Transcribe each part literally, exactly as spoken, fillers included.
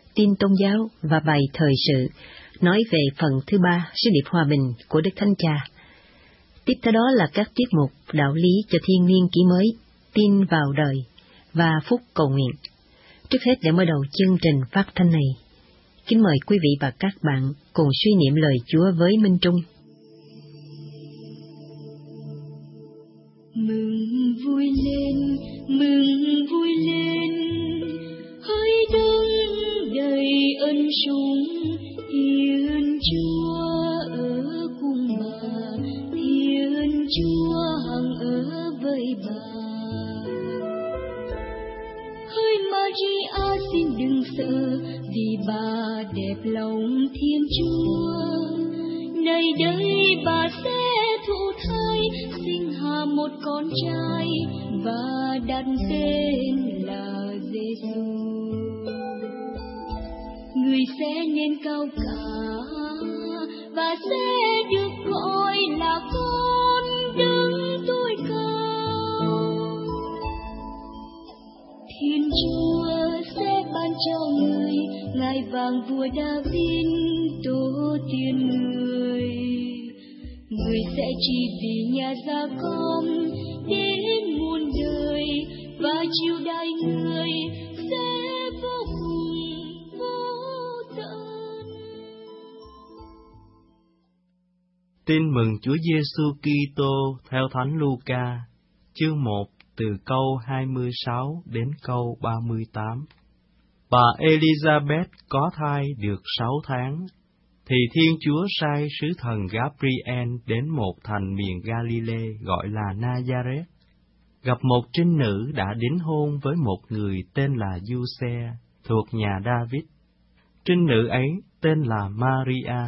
tin tôn giáo và bài thời sự, nói về phần thứ ba sứ điệp hòa bình của Đức Thánh Cha. Tiếp theo đó là các tiết mục đạo lý cho thiên niên kỷ mới, tin vào đời và phúc cầu nguyện. Trước hết, để mở đầu chương trình phát thanh này, kính mời quý vị và các bạn cùng suy niệm lời Chúa với Minh Trung. Mừng vui lên, mừng vui lên, hỡi đấng đầy ân sủng, Thiên Chúa ở cùng bà, Thiên Chúa hằng ở với bà. Hỡi Maria xin đừng sợ, vì bà đẹp lòng Thiên Chúa. Này đây bà sẽ thụ thai, sinh hạ một con trai và đặt tên là Giêsu. Người sẽ nên cao cả và sẽ được gọi là con đấng tối cao. Thiên Chúa sẽ ban cho người ngai vàng vua David tổ tiên người. Người sẽ trị vì nhà Gia-cốp đến muôn đời, và triều đại người sẽ vô cùng vô tận. Tin mừng Chúa Giêsu Kitô theo Thánh Luca, chương một, từ câu hai mươi sáu đến câu ba mươi tám. Bà Elizabeth có thai được sáu tháng, thì Thiên Chúa sai sứ thần Gabriel đến một thành miền Galilee gọi là Nazareth, gặp một trinh nữ đã đính hôn với một người tên là Giuse thuộc nhà David. Trinh nữ ấy tên là Maria.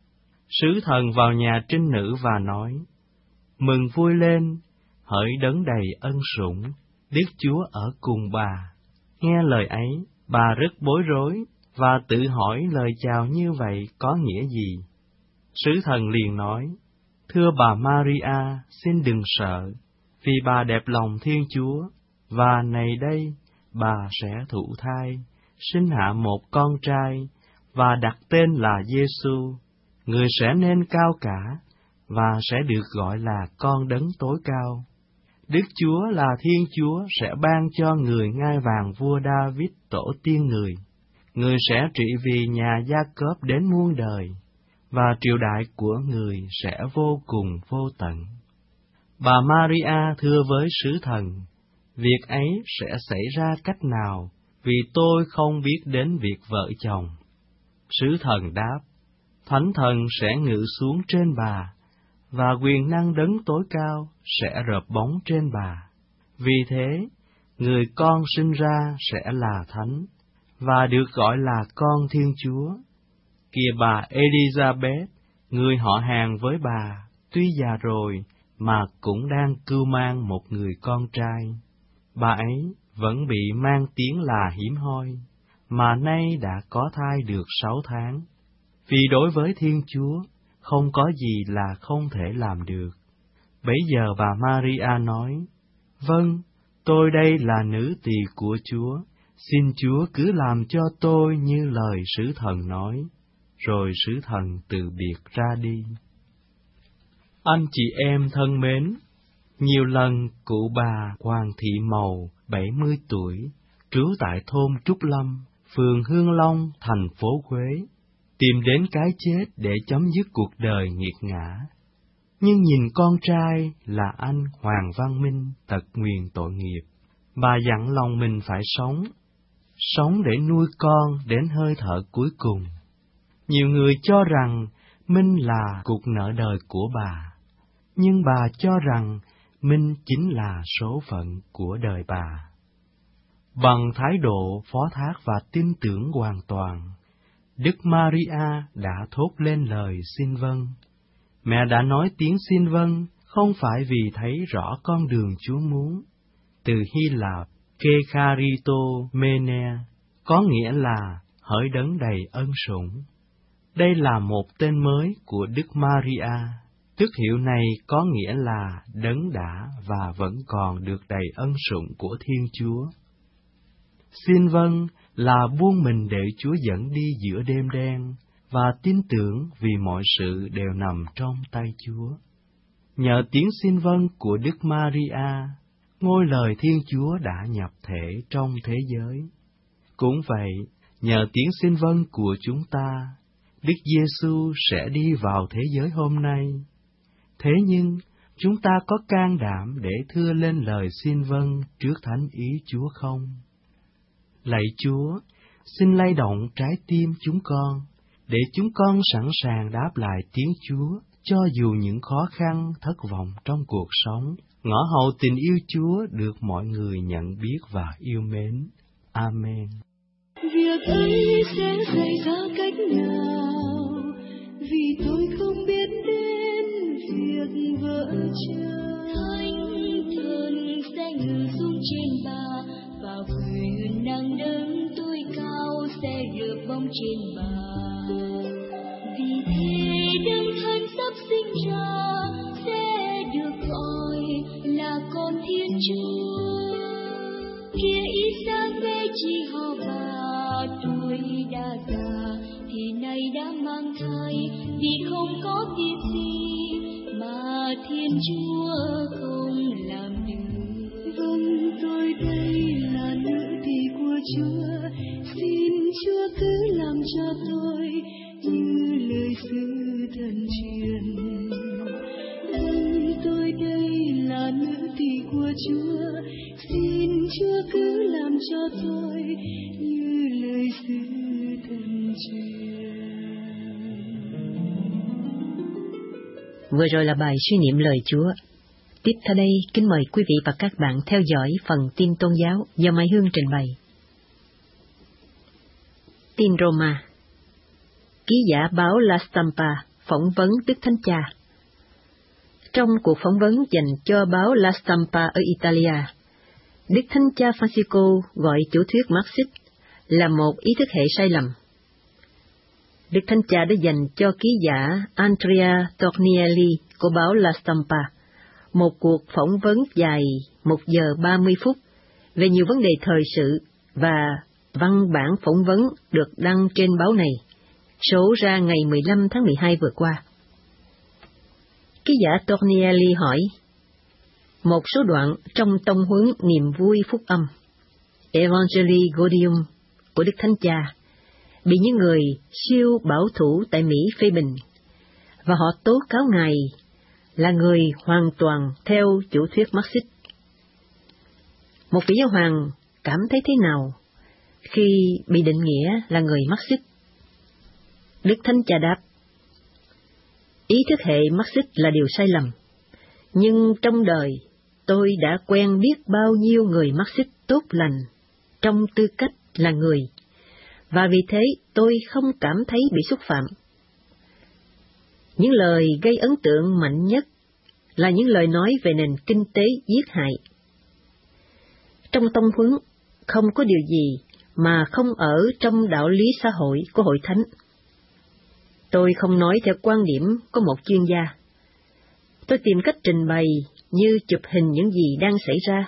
Sứ thần vào nhà trinh nữ và nói: Mừng vui lên, hỡi đấng đầy ân sủng, Đức Chúa ở cùng bà. Nghe lời ấy, bà rất bối rối và tự hỏi lời chào như vậy có nghĩa gì. Sứ thần liền nói: Thưa bà Maria, xin đừng sợ, vì bà đẹp lòng Thiên Chúa, và này đây, bà sẽ thụ thai, sinh hạ một con trai, và đặt tên là Giêsu. Người sẽ nên cao cả, và sẽ được gọi là con đấng tối cao. Đức Chúa là Thiên Chúa sẽ ban cho người ngai vàng vua David tổ tiên người. Người sẽ trị vì nhà Gia-cốp đến muôn đời, và triều đại của người sẽ vô cùng vô tận. Bà Maria thưa với sứ thần: Việc ấy sẽ xảy ra cách nào, vì tôi không biết đến việc vợ chồng. Sứ thần đáp: Thánh thần sẽ ngự xuống trên bà, và quyền năng đấng tối cao sẽ rợp bóng trên bà. Vì thế, người con sinh ra sẽ là thánh, và được gọi là con Thiên Chúa. Kìa bà Elizabeth, người họ hàng với bà, tuy già rồi mà cũng đang cưu mang một người con trai. Bà ấy vẫn bị mang tiếng là hiếm hoi, mà nay đã có thai được sáu tháng. Vì đối với Thiên Chúa, không có gì là không thể làm được. Bấy giờ bà Maria nói: Vâng, tôi đây là nữ tỳ của Chúa, xin Chúa cứ làm cho tôi như lời sứ thần nói. Rồi sứ thần từ biệt ra đi. Anh chị em thân mến, nhiều lần cụ bà Hoàng Thị Mầu, bảy mươi tuổi, trú tại thôn Trúc Lâm, phường Hương Long, thành phố Huế, tìm đến cái chết để chấm dứt cuộc đời nghiệt ngã. Nhưng nhìn con trai là anh Hoàng Văn Minh tật nguyền tội nghiệp, bà dặn lòng mình phải sống, sống để nuôi con đến hơi thở cuối cùng. Nhiều người cho rằng Minh là cuộc nợ đời của bà, nhưng bà cho rằng Minh chính là số phận của đời bà. Bằng thái độ phó thác và tin tưởng hoàn toàn, Đức Maria đã thốt lên lời xin vâng. Mẹ đã nói tiếng xin vâng không phải vì thấy rõ con đường Chúa muốn. Từ Hy Lạp, Kecharito Mene, có nghĩa là hỡi đấng đầy ân sủng. Đây là một tên mới của Đức Maria. Tước hiệu này có nghĩa là đấng đã và vẫn còn được đầy ân sủng của Thiên Chúa. Xin vâng là buông mình để Chúa dẫn đi giữa đêm đen, và tin tưởng vì mọi sự đều nằm trong tay Chúa. Nhờ tiếng xin vâng của Đức Maria, ngôi lời Thiên Chúa đã nhập thể trong thế giới. Cũng vậy, nhờ tiếng xin vâng của chúng ta, Đức Giêsu sẽ đi vào thế giới hôm nay. Thế nhưng, chúng ta có can đảm để thưa lên lời xin vâng trước thánh ý Chúa không? Lạy Chúa, xin lay động trái tim chúng con, để chúng con sẵn sàng đáp lại tiếng Chúa, cho dù những khó khăn, thất vọng trong cuộc sống, ngõ hầu tình yêu Chúa được mọi người nhận biết và yêu mến. Amen. Việc ấy sẽ xảy ra cách nào, vì tôi không biết đến việc vợ chồng. Thánh thần sẽ ngự xuống trên bà, và quyền năng đấng tối cao sẽ được bông trên bà. Vì thế đấng thân sắp sinh ra sẽ được gọi là con Thiên Chúa. Kia ý sáng bé chỉ họ bà, tuổi đã già thì nay đã mang thai, vì không có việc gì mà Thiên Chúa không làm được. Vâng, tôi đây là nữ tỳ của Chúa, xin Chúa cứ làm cho tôi như lời sứ thần truyền. Vâng, tôi đây là nữ tỳ của Chúa, xin Chúa cứ làm cho tôi như lời sứ thần truyền. Vừa rồi là bài suy niệm lời Chúa. Tiếp theo đây, kính mời quý vị và các bạn theo dõi phần tin tôn giáo do Mai Hương trình bày. Tin Roma. Ký giả báo La Stampa phỏng vấn Đức Thánh Cha. Trong cuộc phỏng vấn dành cho báo La Stampa ở Italia, Đức Thánh Cha Francisco gọi chủ thuyết Marxist là một ý thức hệ sai lầm. Đức Thánh Cha đã dành cho ký giả Andrea Tornielli của báo La Stampa một cuộc phỏng vấn dài một giờ ba mươi phút về nhiều vấn đề thời sự, và văn bản phỏng vấn được đăng trên báo này, số ra ngày mười lăm tháng mười hai vừa qua. Ký giả Tornielli hỏi, một số đoạn trong tông huấn niềm vui phúc âm Evangelii Gaudium của Đức Thánh Cha bị những người siêu bảo thủ tại Mỹ phê bình, và họ tố cáo Ngài là người hoàn toàn theo chủ thuyết Marxist. Một vị giáo hoàng cảm thấy thế nào khi bị định nghĩa là người Marxist? Đức Thánh Cha đáp, ý thức hệ Marxist là điều sai lầm, nhưng trong đời tôi đã quen biết bao nhiêu người Marxist tốt lành trong tư cách là người, và vì thế tôi không cảm thấy bị xúc phạm. Những lời gây ấn tượng mạnh nhất là những lời nói về nền kinh tế giết hại. Trong tông huấn, không có điều gì mà không ở trong đạo lý xã hội của Hội Thánh. Tôi không nói theo quan điểm của một chuyên gia. Tôi tìm cách trình bày như chụp hình những gì đang xảy ra.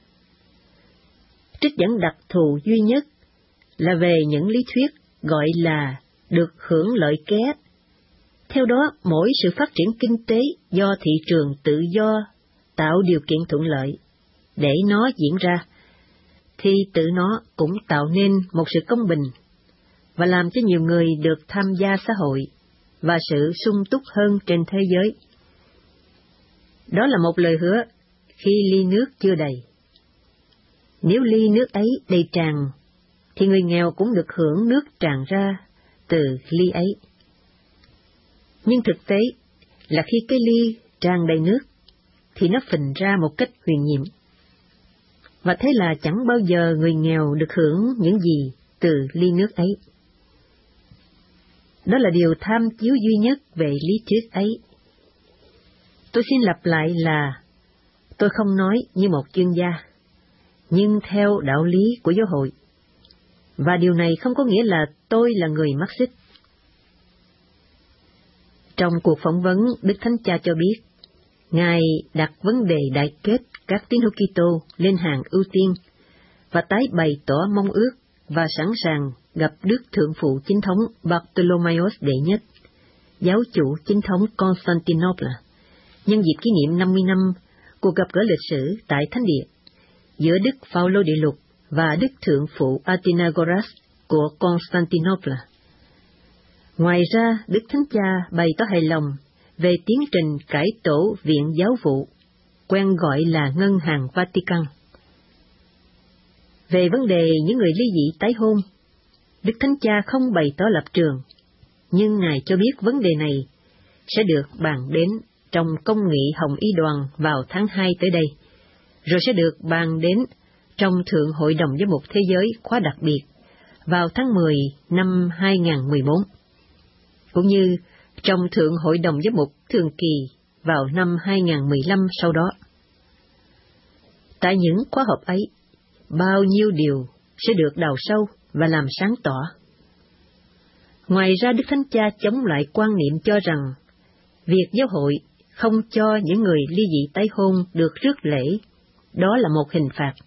Trích dẫn đặc thù duy nhất là về những lý thuyết gọi là được hưởng lợi ké. Theo đó, mỗi sự phát triển kinh tế do thị trường tự do tạo điều kiện thuận lợi để nó diễn ra, thì tự nó cũng tạo nên một sự công bình và làm cho nhiều người được tham gia xã hội và sự sung túc hơn trên thế giới. Đó là một lời hứa khi ly nước chưa đầy. Nếu ly nước ấy đầy tràn, thì người nghèo cũng được hưởng nước tràn ra từ ly ấy. Nhưng thực tế là khi cái ly tràn đầy nước, thì nó phình ra một cách huyền nhiệm. Và thế là chẳng bao giờ người nghèo được hưởng những gì từ ly nước ấy. Đó là điều tham chiếu duy nhất về lý thuyết ấy. Tôi xin lặp lại là, tôi không nói như một chuyên gia, nhưng theo đạo lý của giáo hội. Và điều này không có nghĩa là tôi là người Marxist. Trong cuộc phỏng vấn, Đức Thánh Cha cho biết, Ngài đặt vấn đề đại kết các tín hữu Kitô lên hàng ưu tiên, và tái bày tỏ mong ước và sẵn sàng gặp Đức Thượng Phụ Chính thống Bartholomeus đệ nhất, giáo chủ chính thống Constantinople, nhân dịp kỷ niệm năm mươi năm cuộc gặp gỡ lịch sử tại Thánh Địa giữa Đức Phao-lô Đệ Lục và Đức Thượng Phụ Athenagoras của Constantinople. Ngoài ra, Đức Thánh Cha bày tỏ hài lòng về tiến trình cải tổ Viện Giáo vụ, quen gọi là Ngân hàng Vatican. Về vấn đề những người ly dị tái hôn, Đức Thánh Cha không bày tỏ lập trường, nhưng Ngài cho biết vấn đề này sẽ được bàn đến trong công nghị Hồng Y đoàn vào tháng hai tới đây, rồi sẽ được bàn đến trong Thượng Hội đồng Giám mục Thế giới khóa đặc biệt vào tháng mười năm hai nghìn không trăm mười bốn, cũng như trong Thượng Hội đồng Giám mục Thường kỳ vào năm hai nghìn không trăm mười lăm sau đó. Tại những khóa họp ấy, bao nhiêu điều sẽ được đào sâu và làm sáng tỏ. Ngoài ra, Đức Thánh Cha chống lại quan niệm cho rằng việc giáo hội không cho những người ly dị tái hôn được rước lễ, đó là một hình phạt.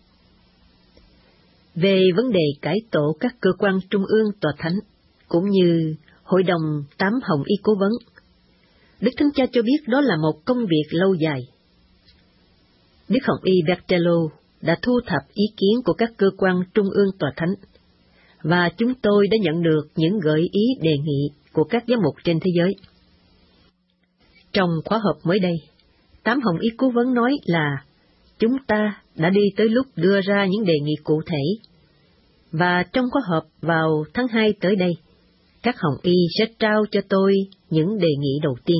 Về vấn đề cải tổ các cơ quan trung ương tòa thánh, cũng như Hội đồng Tám Hồng Y cố vấn, Đức Thánh Cha cho biết đó là một công việc lâu dài. Đức Hồng Y Bertello đã thu thập ý kiến của các cơ quan trung ương tòa thánh, và chúng tôi đã nhận được những gợi ý đề nghị của các giám mục trên thế giới. Trong khóa họp mới đây, Tám Hồng Y cố vấn nói là chúng ta đã đi tới lúc đưa ra những đề nghị cụ thể, và trong khóa họp vào tháng hai tới đây, các Hồng Y sẽ trao cho tôi những đề nghị đầu tiên.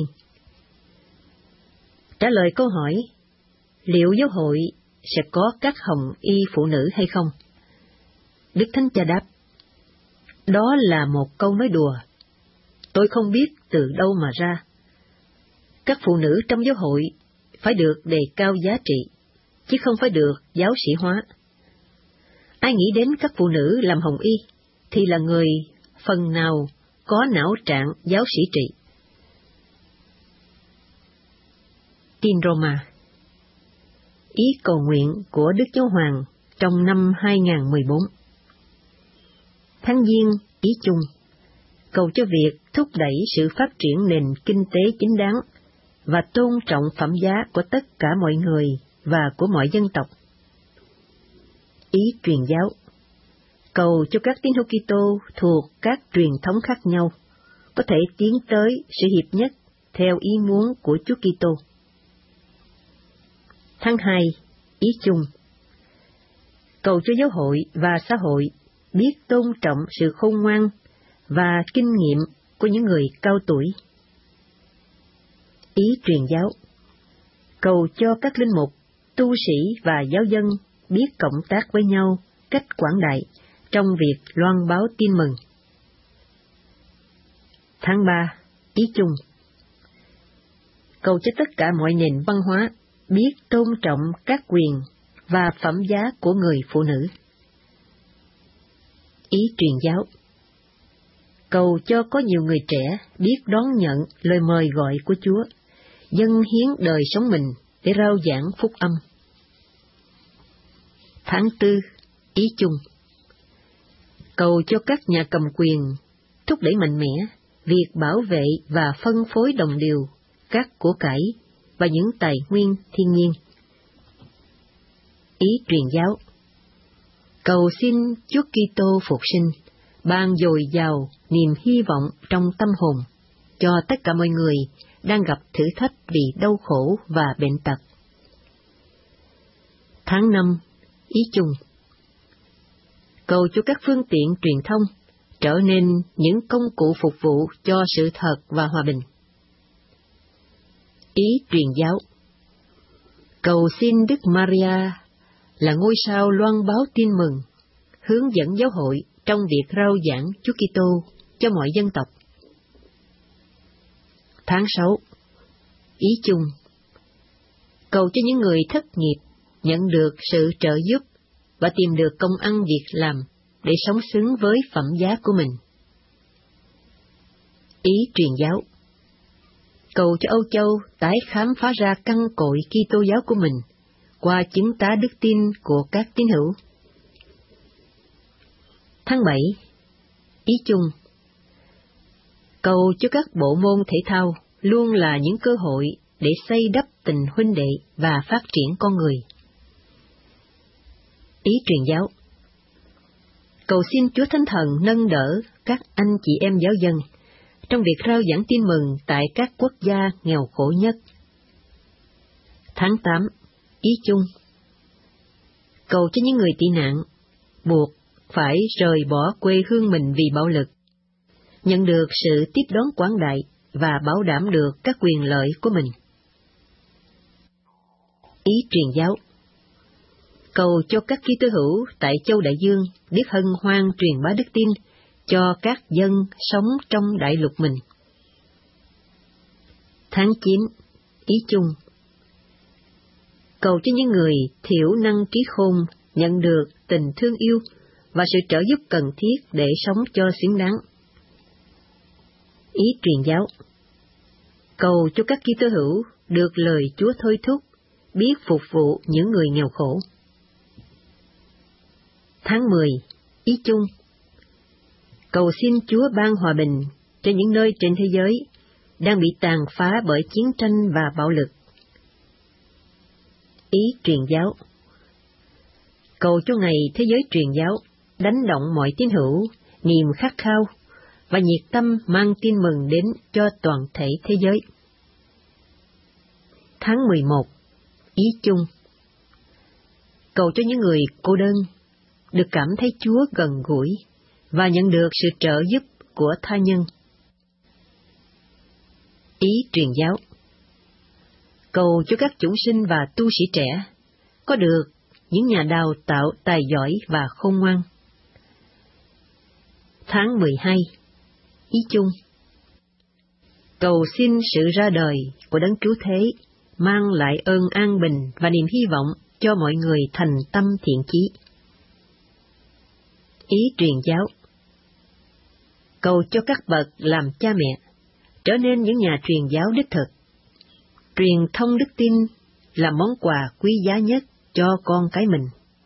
Trả lời câu hỏi, liệu giáo hội sẽ có các Hồng Y phụ nữ hay không? Đức Thánh Cha đáp, đó là một câu nói đùa. Tôi không biết từ đâu mà ra. Các phụ nữ trong giáo hội phải được đề cao giá trị, chứ không phải được giáo sĩ hóa. Ai nghĩ đến các phụ nữ làm Hồng Y thì là người phần nào có não trạng giáo sĩ trị. Tin Roma. Ý cầu nguyện của Đức Giáo Hoàng trong năm hai nghìn không trăm mười bốn. Tháng Giêng, ý chung, cầu cho việc thúc đẩy sự phát triển nền kinh tế chính đáng và tôn trọng phẩm giá của tất cả mọi người và của mọi dân tộc. Ý truyền giáo, cầu cho các tín hữu Kitô thuộc các truyền thống khác nhau có thể tiến tới sự hiệp nhất theo ý muốn của Chúa Kitô. Tháng hai, ý chung, cầu cho giáo hội và xã hội biết tôn trọng sự khôn ngoan và kinh nghiệm của những người cao tuổi. Ý truyền giáo, cầu cho các linh mục, tu sĩ và giáo dân biết cộng tác với nhau cách quảng đại trong việc loan báo tin mừng. Tháng ba, ý chung, cầu cho tất cả mọi nền văn hóa biết tôn trọng các quyền và phẩm giá của người phụ nữ. Ý truyền giáo, cầu cho có nhiều người trẻ biết đón nhận lời mời gọi của Chúa, dâng hiến đời sống mình để rao giảng phúc âm. Tháng tư, ý chung, cầu cho các nhà cầm quyền thúc đẩy mạnh mẽ việc bảo vệ và phân phối đồng đều các của cải và những tài nguyên thiên nhiên. Ý truyền giáo, cầu xin Chúa Kitô phục sinh, ban dồi dào niềm hy vọng trong tâm hồn cho tất cả mọi người đang gặp thử thách vì đau khổ và bệnh tật. Tháng năm, ý chung, cầu cho các phương tiện truyền thông trở nên những công cụ phục vụ cho sự thật và hòa bình. Ý truyền giáo, cầu xin Đức Maria là ngôi sao loan báo tin mừng, hướng dẫn giáo hội trong việc rao giảng Chúa Kitô cho mọi dân tộc. Tháng sáu, ý chung, cầu cho những người thất nghiệp nhận được sự trợ giúp và tìm được công ăn việc làm để sống xứng với phẩm giá của mình. Ý truyền giáo, cầu cho Âu Châu tái khám phá ra căn cội Kitô giáo của mình qua chứng tá đức tin của các tín hữu. Tháng bảy, ý chung. Cầu cho các bộ môn thể thao luôn là những cơ hội để xây đắp tình huynh đệ và phát triển con người. Ý truyền giáo. Cầu xin Chúa Thánh Thần nâng đỡ các anh chị em giáo dân trong việc rao giảng tin mừng tại các quốc gia nghèo khổ nhất. Tháng tám, ý chung. Cầu cho những người tị nạn, buộc phải rời bỏ quê hương mình vì bạo lực, nhận được sự tiếp đón quảng đại và bảo đảm được các quyền lợi của mình. Ý truyền giáo. Cầu cho các Kitô hữu tại châu Đại Dương biết hân hoan truyền bá đức tin cho các dân sống trong đại lục mình. Tháng chín, ý chung. Cầu cho những người thiểu năng trí khôn nhận được tình thương yêu và sự trợ giúp cần thiết để sống cho xứng đáng. Ý truyền giáo. Cầu cho các Kitô hữu được lời Chúa thôi thúc, biết phục vụ những người nghèo khổ. Tháng mười, ý chung. Cầu xin Chúa ban hòa bình cho những nơi trên thế giới đang bị tàn phá bởi chiến tranh và bạo lực. Ý truyền giáo. Cầu cho ngày thế giới truyền giáo đánh động mọi tín hữu niềm khát khao và nhiệt tâm mang tin mừng đến cho toàn thể thế giới. Tháng mười một, ý chung. Cầu cho những người cô đơn được cảm thấy Chúa gần gũi và nhận được sự trợ giúp của tha nhân. Ý truyền giáo. Cầu cho các chúng sinh và tu sĩ trẻ có được những nhà đào tạo tài giỏi và khôn ngoan. Tháng mười hai, ý chung. Cầu xin sự ra đời của Đấng Cứu Thế mang lại ơn an bình và niềm hy vọng cho mọi người thành tâm thiện chí. Ý truyền giáo. Cầu cho các bậc làm cha mẹ trở nên những nhà truyền giáo đích thực. Truyền thông đức tin là món quà quý giá nhất cho con cái mình.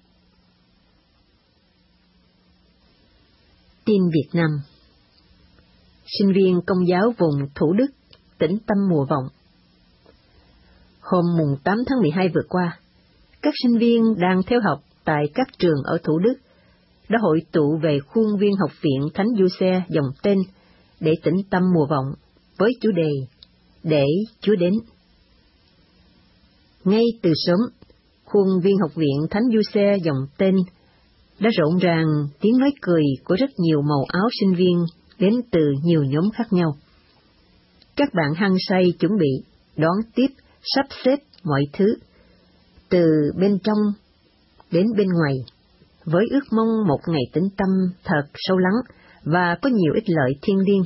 Tin Việt Nam. Sinh viên Công giáo vùng Thủ Đức, tỉnh Tâm Mùa Vọng. Hôm mùng tám tháng mười hai vừa qua, các sinh viên đang theo học tại các trường ở Thủ Đức đã hội tụ về khuôn viên học viện Thánh Giuse dòng tên để tĩnh tâm mùa vọng với chủ đề Để Chúa đến. Ngay từ sớm, khuôn viên học viện Thánh Giuse dòng tên đã rộn ràng tiếng nói cười của rất nhiều màu áo sinh viên đến từ nhiều nhóm khác nhau. Các bạn hăng say chuẩn bị, đón tiếp, sắp xếp mọi thứ, từ bên trong đến bên ngoài, với ước mong một ngày tĩnh tâm thật sâu lắng và có nhiều ích lợi thiêng liêng.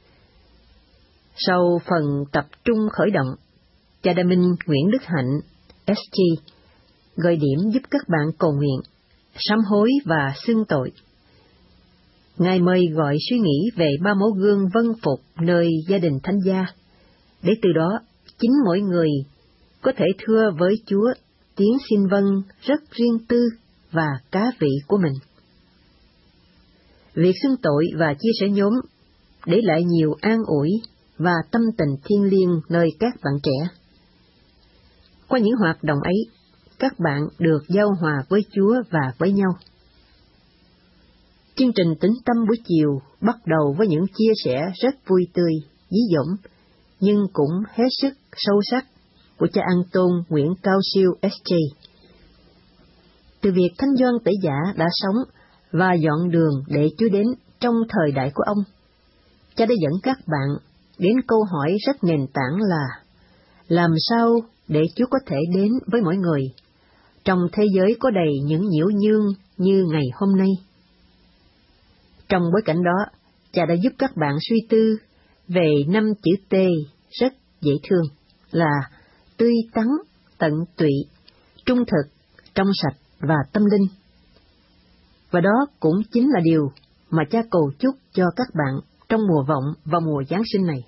Sau phần tập trung khởi động, cha Đa Minh Nguyễn Đức Hạnh, ét giê, gợi điểm giúp các bạn cầu nguyện, sám hối và xưng tội. Ngài mời gọi suy nghĩ về ba mẫu gương vâng phục nơi gia đình thánh gia, để từ đó chính mỗi người có thể thưa với Chúa tiếng xin vâng rất riêng tư và cá vị của mình. Việc xưng tội và chia sẻ nhóm để lại nhiều an ủi và tâm tình thiêng liêng nơi các bạn trẻ. Qua những hoạt động ấy, các bạn được giao hòa với Chúa và với nhau. Chương trình tĩnh tâm buổi chiều bắt đầu với những chia sẻ rất vui tươi, dí dỏm, nhưng cũng hết sức sâu sắc của cha An Tôn Nguyễn Cao Siêu ét giê. Từ việc Thánh Gioan Tẩy Giả đã sống và dọn đường để Chúa đến trong thời đại của ông, cha đã dẫn các bạn đến câu hỏi rất nền tảng là làm sao để Chúa có thể đến với mỗi người trong thế giới có đầy những nhiễu nhương như ngày hôm nay. Trong bối cảnh đó, cha đã giúp các bạn suy tư về năm chữ T rất dễ thương là tươi tắn, tận tụy, trung thực, trong sạch và tâm linh. Và đó cũng chính là điều mà cha cầu chúc cho các bạn trong mùa vọng và mùa Giáng sinh này.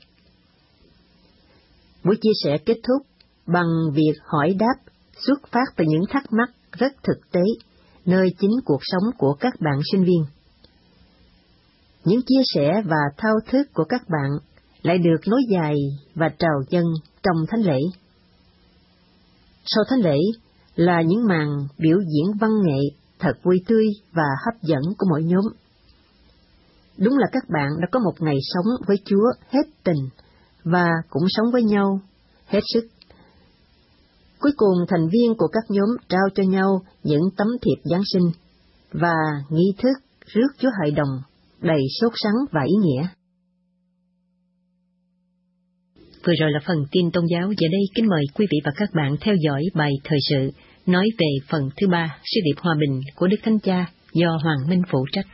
Buổi chia sẻ kết thúc bằng việc hỏi đáp xuất phát từ những thắc mắc rất thực tế nơi chính cuộc sống của các bạn sinh viên. những chia sẻ và thao thức của các bạn lại được nối dài và trào dâng trong thánh lễ. Sau thánh lễ là những màn biểu diễn văn nghệ thật vui tươi và hấp dẫn của mỗi nhóm. Đúng là các bạn đã có một ngày sống với Chúa hết tình và cũng sống với nhau hết sức. Cuối cùng, thành viên của các nhóm trao cho nhau những tấm thiệp Giáng sinh và nghi thức rước Chúa Hài Đồng đầy sốt sắng và ý nghĩa. Vừa rồi là phần tin tôn giáo. Giờ đây kính mời quý vị và các bạn theo dõi bài thời sự nói về phần thứ ba sứ điệp hòa bình của Đức Thánh Cha do Hoàng Minh phụ trách.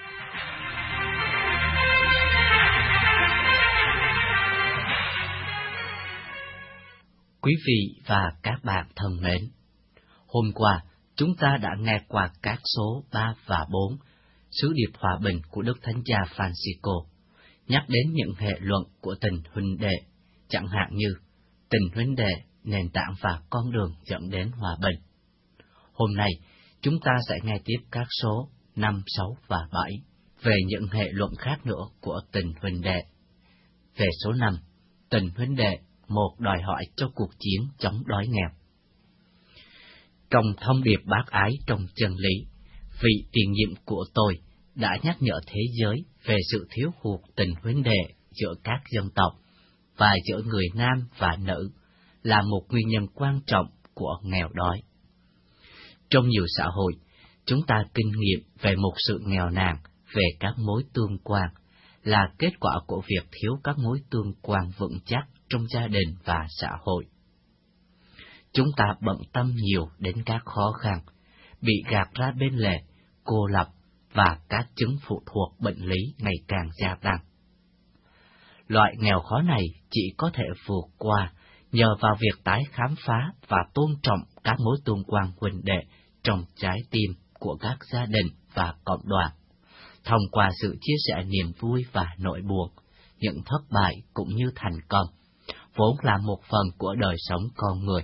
Quý vị và các bạn thân mến, hôm qua chúng ta đã nghe qua các số ba và bốn, sứ điệp hòa bình của Đức Thánh Cha Francisco, nhắc đến những hệ luận của tình huynh đệ, chẳng hạn như tình huynh đệ, nền tảng và con đường dẫn đến hòa bình. Hôm nay, chúng ta sẽ nghe tiếp các số năm, sáu và bảy về những hệ luận khác nữa của tình huynh đệ. Về số năm, tình huynh đệ, một đòi hỏi cho cuộc chiến chống đói nghèo. Trong thông điệp bác ái trong chân lý, vị tiền nhiệm của tôi đã nhắc nhở thế giới về sự thiếu hụt tình huynh đệ giữa các dân tộc và giữa người nam và nữ là một nguyên nhân quan trọng của nghèo đói. Trong nhiều xã hội, chúng ta kinh nghiệm về một sự nghèo nàn về các mối tương quan là kết quả của việc thiếu các mối tương quan vững chắc trong gia đình và xã hội. Chúng ta bận tâm nhiều đến các khó khăn, bị gạt ra bên lề, cô lập và các chứng phụ thuộc bệnh lý ngày càng gia tăng. Loại nghèo khó này chỉ có thể vượt qua nhờ vào việc tái khám phá và tôn trọng các mối tương quan huynh đệ trong trái tim của các gia đình và cộng đoàn, thông qua sự chia sẻ niềm vui và nỗi buồn, những thất bại cũng như thành công, vốn là một phần của đời sống con người.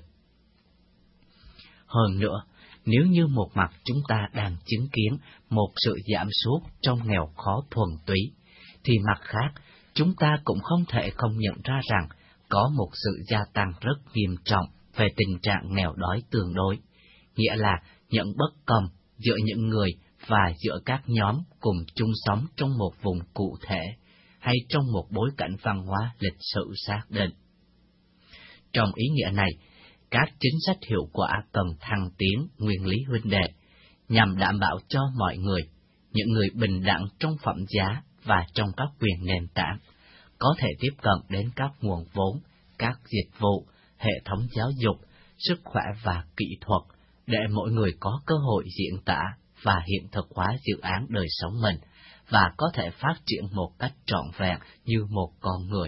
Hơn nữa, nếu như một mặt chúng ta đang chứng kiến một sự giảm sút trong nghèo khó thuần túy, thì mặt khác, chúng ta cũng không thể không nhận ra rằng có một sự gia tăng rất nghiêm trọng về tình trạng nghèo đói tương đối, nghĩa là những bất công giữa những người và giữa các nhóm cùng chung sống trong một vùng cụ thể hay trong một bối cảnh văn hóa lịch sử xác định. Trong ý nghĩa này, các chính sách hiệu quả cần thăng tiến nguyên lý huynh đệ, nhằm đảm bảo cho mọi người, những người bình đẳng trong phẩm giá và trong các quyền nền tảng, có thể tiếp cận đến các nguồn vốn, các dịch vụ, hệ thống giáo dục, sức khỏe và kỹ thuật, để mỗi người có cơ hội diễn tả và hiện thực hóa dự án đời sống mình, và có thể phát triển một cách trọn vẹn như một con người.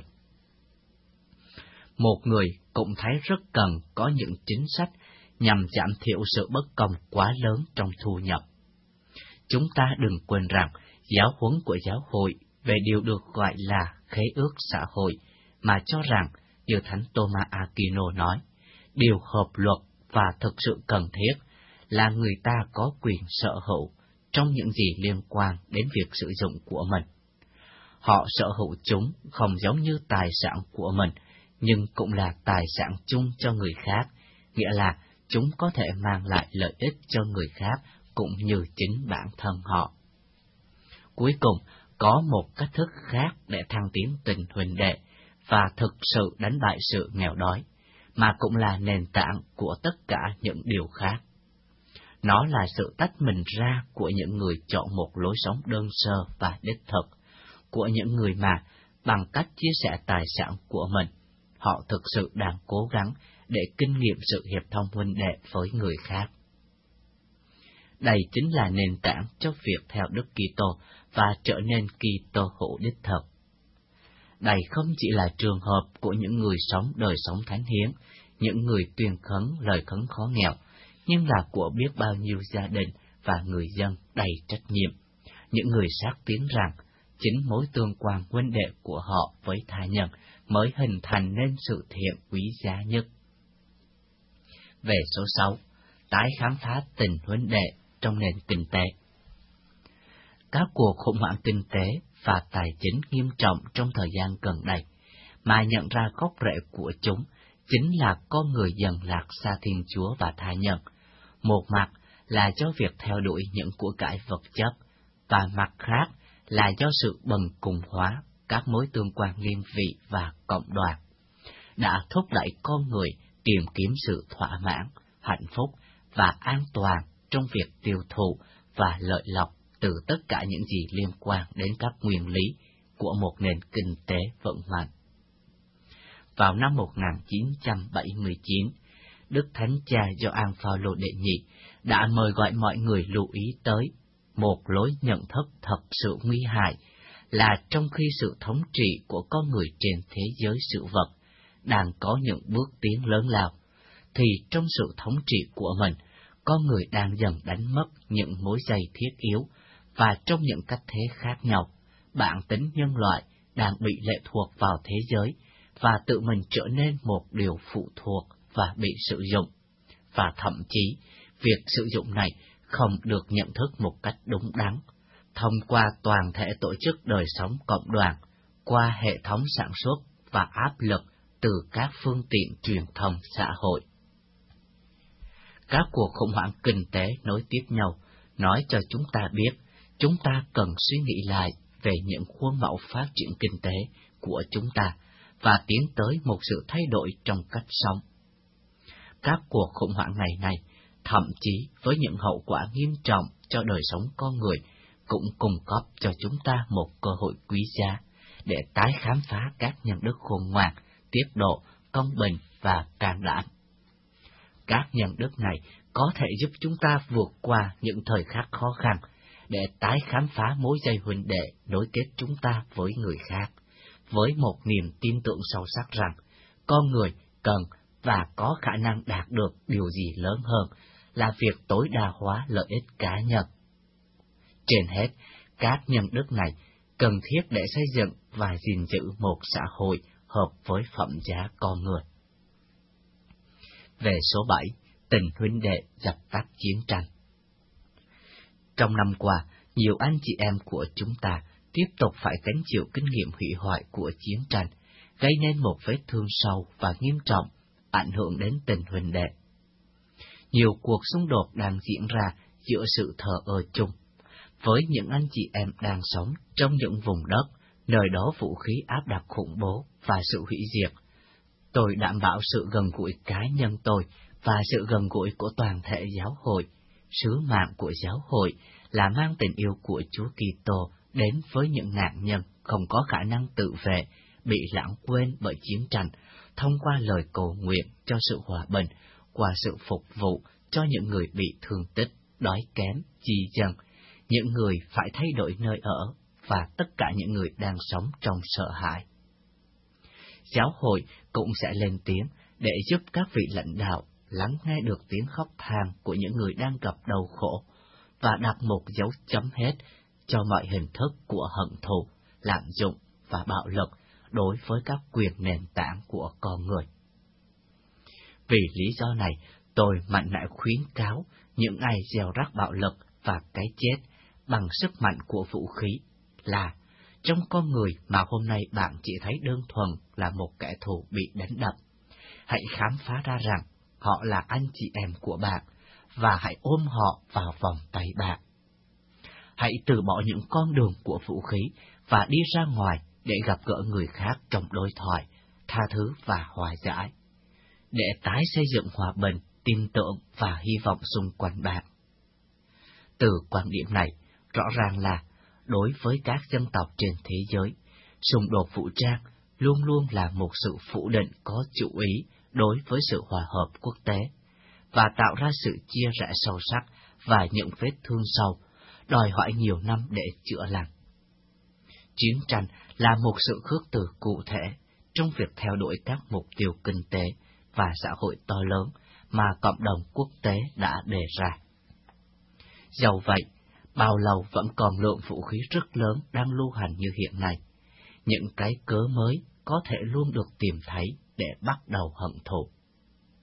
Một người cũng thấy rất cần có những chính sách nhằm giảm thiểu sự bất công quá lớn trong thu nhập. Chúng ta đừng quên rằng giáo huấn của giáo hội về điều được gọi là khế ước xã hội, mà cho rằng, như Thánh Thomas Aquino nói, điều hợp luật và thực sự cần thiết là người ta có quyền sở hữu trong những gì liên quan đến việc sử dụng của mình. Họ sở hữu chúng không giống như tài sản của mình, nhưng cũng là tài sản chung cho người khác, nghĩa là chúng có thể mang lại lợi ích cho người khác cũng như chính bản thân họ. Cuối cùng, có một cách thức khác để thăng tiến tình huynh đệ và thực sự đánh bại sự nghèo đói, mà cũng là nền tảng của tất cả những điều khác. Nó là sự tách mình ra của những người chọn một lối sống đơn sơ và đích thực, của những người mà, bằng cách chia sẻ tài sản của mình, họ thực sự đang cố gắng để kinh nghiệm sự hiệp thông huynh đệ với người khác. Đây chính là nền tảng cho việc theo Đức Kitô và trở nên Kitô hữu đích thực. Đây không chỉ là trường hợp của những người sống đời sống thánh hiến, những người tuyên khấn lời khấn khó nghèo, nhưng là của biết bao nhiêu gia đình và người dân đầy trách nhiệm, những người xác tín rằng chính mối tương quan huynh đệ của họ với tha nhân mới hình thành nên sự thiện quý giá nhất. Về số sáu, tái khám phá tình huynh đệ trong nền kinh tế. Các cuộc khủng hoảng kinh tế và tài chính nghiêm trọng trong thời gian gần đây, mà nhận ra gốc rễ của chúng chính là con người dần lạc xa Thiên Chúa và tha nhân. Một mặt là do việc theo đuổi những của cải vật chất, và mặt khác là do sự bần cùng hóa các mối tương quan liên vị và cộng đoàn, đã thúc đẩy con người tìm kiếm sự thỏa mãn, hạnh phúc và an toàn trong việc tiêu thụ và lợi lộc từ tất cả những gì liên quan đến các nguyên lý của một nền kinh tế vững mạnh. Vào năm một nghìn chín trăm bảy mươi chín, Đức Thánh Cha Gioan Phaolô đệ nhị đã mời gọi mọi người lưu ý tới một lối nhận thức thật sự nguy hại, là trong khi sự thống trị của con người trên thế giới sự vật đang có những bước tiến lớn lao, thì trong sự thống trị của mình, con người đang dần đánh mất những mối dây thiết yếu, và trong những cách thế khác nhau, bản tính nhân loại đang bị lệ thuộc vào thế giới, và tự mình trở nên một điều phụ thuộc và bị sử dụng. Và thậm chí, việc sử dụng này không được nhận thức một cách đúng đắn, thông qua toàn thể tổ chức đời sống cộng đoàn, qua hệ thống sản xuất và áp lực từ các phương tiện truyền thông xã hội. Các cuộc khủng hoảng kinh tế nối tiếp nhau nói cho chúng ta biết chúng ta cần suy nghĩ lại về những khuôn mẫu phát triển kinh tế của chúng ta và tiến tới một sự thay đổi trong cách sống. Các cuộc khủng hoảng ngày nay, thậm chí với những hậu quả nghiêm trọng cho đời sống con người, cũng cung cấp cho chúng ta một cơ hội quý giá để tái khám phá các nhân đức khôn ngoan, tiết độ, công bình và can đảm. Các nhân đức này có thể giúp chúng ta vượt qua những thời khắc khó khăn, để tái khám phá mối dây huynh đệ nối kết chúng ta với người khác, với một niềm tin tưởng sâu sắc rằng con người cần và có khả năng đạt được điều gì lớn hơn là việc tối đa hóa lợi ích cá nhân. Trên hết, các nhân đức này cần thiết để xây dựng và gìn giữ một xã hội hợp với phẩm giá con người. Về số bảy, tình huynh đệ dập tắt chiến tranh. Trong năm qua, nhiều anh chị em của chúng ta tiếp tục phải gánh chịu kinh nghiệm hủy hoại của chiến tranh, gây nên một vết thương sâu và nghiêm trọng, ảnh hưởng đến tình huynh đệ. Nhiều cuộc xung đột đang diễn ra giữa sự thờ ơ chung. Với những anh chị em đang sống trong những vùng đất, nơi đó vũ khí áp đặt khủng bố và sự hủy diệt, tôi đảm bảo sự gần gũi cá nhân tôi và sự gần gũi của toàn thể giáo hội. Sứ mạng của giáo hội là mang tình yêu của Chúa Kitô đến với những nạn nhân không có khả năng tự vệ, bị lãng quên bởi chiến tranh, thông qua lời cầu nguyện cho sự hòa bình, qua sự phục vụ cho những người bị thương tích, đói kém, di dân, những người phải thay đổi nơi ở và tất cả những người đang sống trong sợ hãi. Giáo hội cũng sẽ lên tiếng để giúp các vị lãnh đạo lắng nghe được tiếng khóc than của những người đang gặp đau khổ và đặt một dấu chấm hết cho mọi hình thức của hận thù, lạm dụng và bạo lực đối với các quyền nền tảng của con người. Vì lý do này, tôi mạnh mẽ khuyến cáo những ai gieo rắc bạo lực và cái chết bằng sức mạnh của vũ khí là trong con người mà hôm nay bạn chỉ thấy đơn thuần là một kẻ thù bị đánh đập. Hãy khám phá ra rằng họ là anh chị em của bạn và hãy ôm họ vào vòng tay bạn. Hãy từ bỏ những con đường của vũ khí và đi ra ngoài để gặp gỡ người khác trong đối thoại, tha thứ và hòa giải, để tái xây dựng hòa bình, tin tưởng và hy vọng xung quanh bạn. Từ quan điểm này, rõ ràng là đối với các dân tộc trên thế giới, xung đột vũ trang luôn luôn là một sự phủ định có chủ ý đối với sự hòa hợp quốc tế, và tạo ra sự chia rẽ sâu sắc và những vết thương sâu, đòi hỏi nhiều năm để chữa lành. Chiến tranh là một sự khước từ cụ thể trong việc theo đuổi các mục tiêu kinh tế và xã hội to lớn mà cộng đồng quốc tế đã đề ra. Dẫu vậy, bao lâu vẫn còn lượng vũ khí rất lớn đang lưu hành như hiện nay. Những cái cớ mới có thể luôn được tìm thấy để bắt đầu hận thù.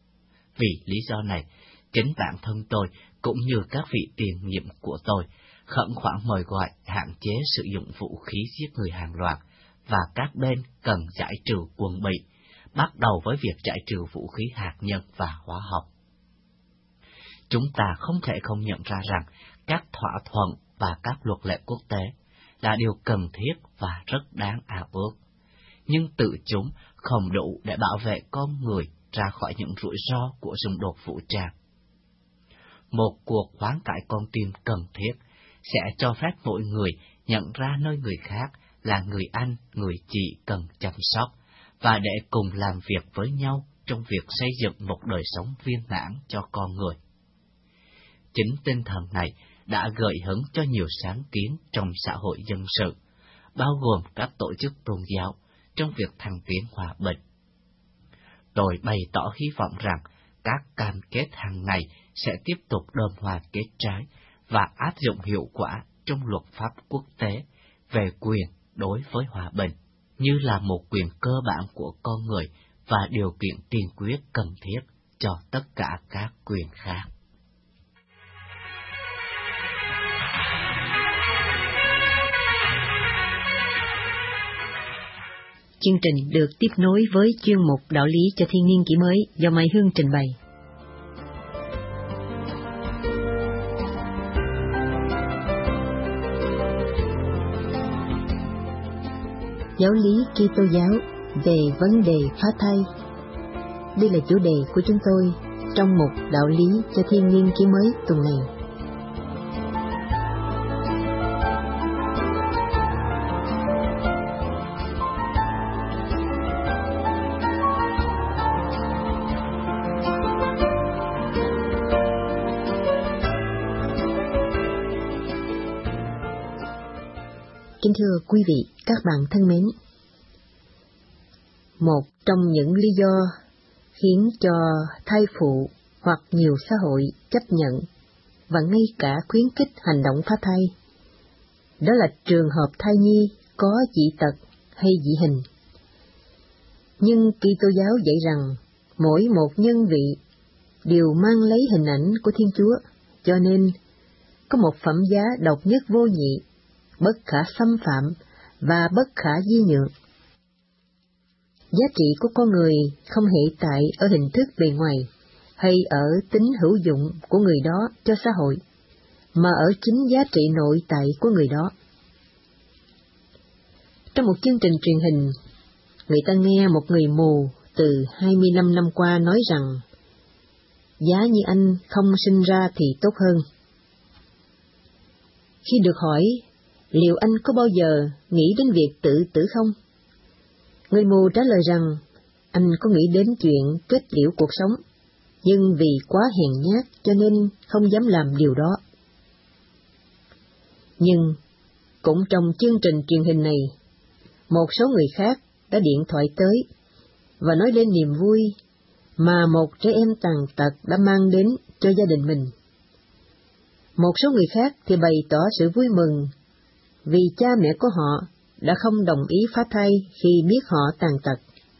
Vì lý do này, chính bản thân tôi cũng như các vị tiền nhiệm của tôi khẩn khoản mời gọi hạn chế sử dụng vũ khí giết người hàng loạt, và các bên cần giải trừ quân bị, bắt đầu với việc giải trừ vũ khí hạt nhân và hóa học. Chúng ta không thể không nhận ra rằng các thỏa thuận và các luật lệ quốc tế là điều cần thiết và rất đáng ao ước, nhưng tự chúng không đủ để bảo vệ con người ra khỏi những rủi ro của xung đột vũ trang. Một cuộc hoán cải con tim cần thiết sẽ cho phép mỗi người nhận ra nơi người khác là người anh, người chị cần chăm sóc, và để cùng làm việc với nhau trong việc xây dựng một đời sống viên mãn cho con người. Chính tinh thần này đã gợi hứng cho nhiều sáng kiến trong xã hội dân sự, bao gồm các tổ chức tôn giáo, trong việc thăng tiến hòa bình. Tôi bày tỏ hy vọng rằng các cam kết hàng ngày sẽ tiếp tục đơm hoa kết trái và áp dụng hiệu quả trong luật pháp quốc tế về quyền đối với hòa bình, như là một quyền cơ bản của con người và điều kiện tiên quyết cần thiết cho tất cả các quyền khác. Chương trình được tiếp nối với chuyên mục Đạo lý cho thiên niên kỷ mới do Mai Hương trình bày. Giáo lý Kitô giáo về vấn đề phá thai. Đây là chủ đề của chúng tôi trong mục Đạo lý cho thiên niên kỷ mới tuần này. Kính thưa quý vị, các bạn thân mến, một trong những lý do khiến cho thai phụ hoặc nhiều xã hội chấp nhận và ngay cả khuyến khích hành động phá thai, đó là trường hợp thai nhi có dị tật hay dị hình. Nhưng Kitô giáo dạy rằng mỗi một nhân vị đều mang lấy hình ảnh của Thiên Chúa, cho nên có một phẩm giá độc nhất vô nhị, bất khả xâm phạm và bất khả di nhượng. Giá trị của con người không hệ tại ở hình thức bề ngoài hay ở tính hữu dụng của người đó cho xã hội, mà ở chính giá trị nội tại của người đó. Trong một chương trình truyền hình, người ta nghe một người mù từ hai mươi lăm năm qua nói rằng giá như anh không sinh ra thì tốt hơn. Khi được hỏi liệu anh có bao giờ nghĩ đến việc tự tử không, người mù trả lời rằng anh có nghĩ đến chuyện kết liễu cuộc sống, nhưng vì quá hèn nhát cho nên không dám làm điều đó. Nhưng cũng trong chương trình truyền hình này, một số người khác đã điện thoại tới và nói lên niềm vui mà một trẻ em tàn tật đã mang đến cho gia đình mình. Một số người khác thì bày tỏ sự vui mừng vì cha mẹ của họ đã không đồng ý phá thai khi biết họ tàn tật.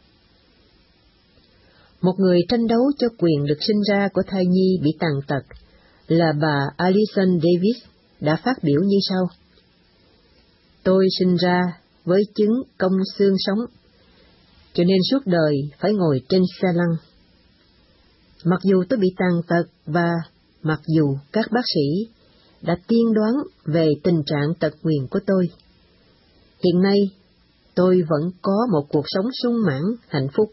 Một người tranh đấu cho quyền được sinh ra của thai nhi bị tàn tật là bà Alison Davis đã phát biểu như sau: Tôi sinh ra với chứng cong xương sống, cho nên suốt đời phải ngồi trên xe lăn. Mặc dù tôi bị tàn tật và mặc dù các bác sĩ đã tiên đoán về tình trạng tật nguyền của tôi, hiện nay tôi vẫn có một cuộc sống sung mãn, hạnh phúc.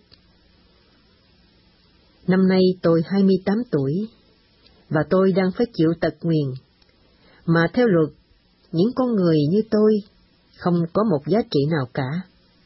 Năm nay tôi hai mươi tám tuổi, và tôi đang phải chịu tật nguyền, mà theo luật, những con người như tôi không có một giá trị nào cả.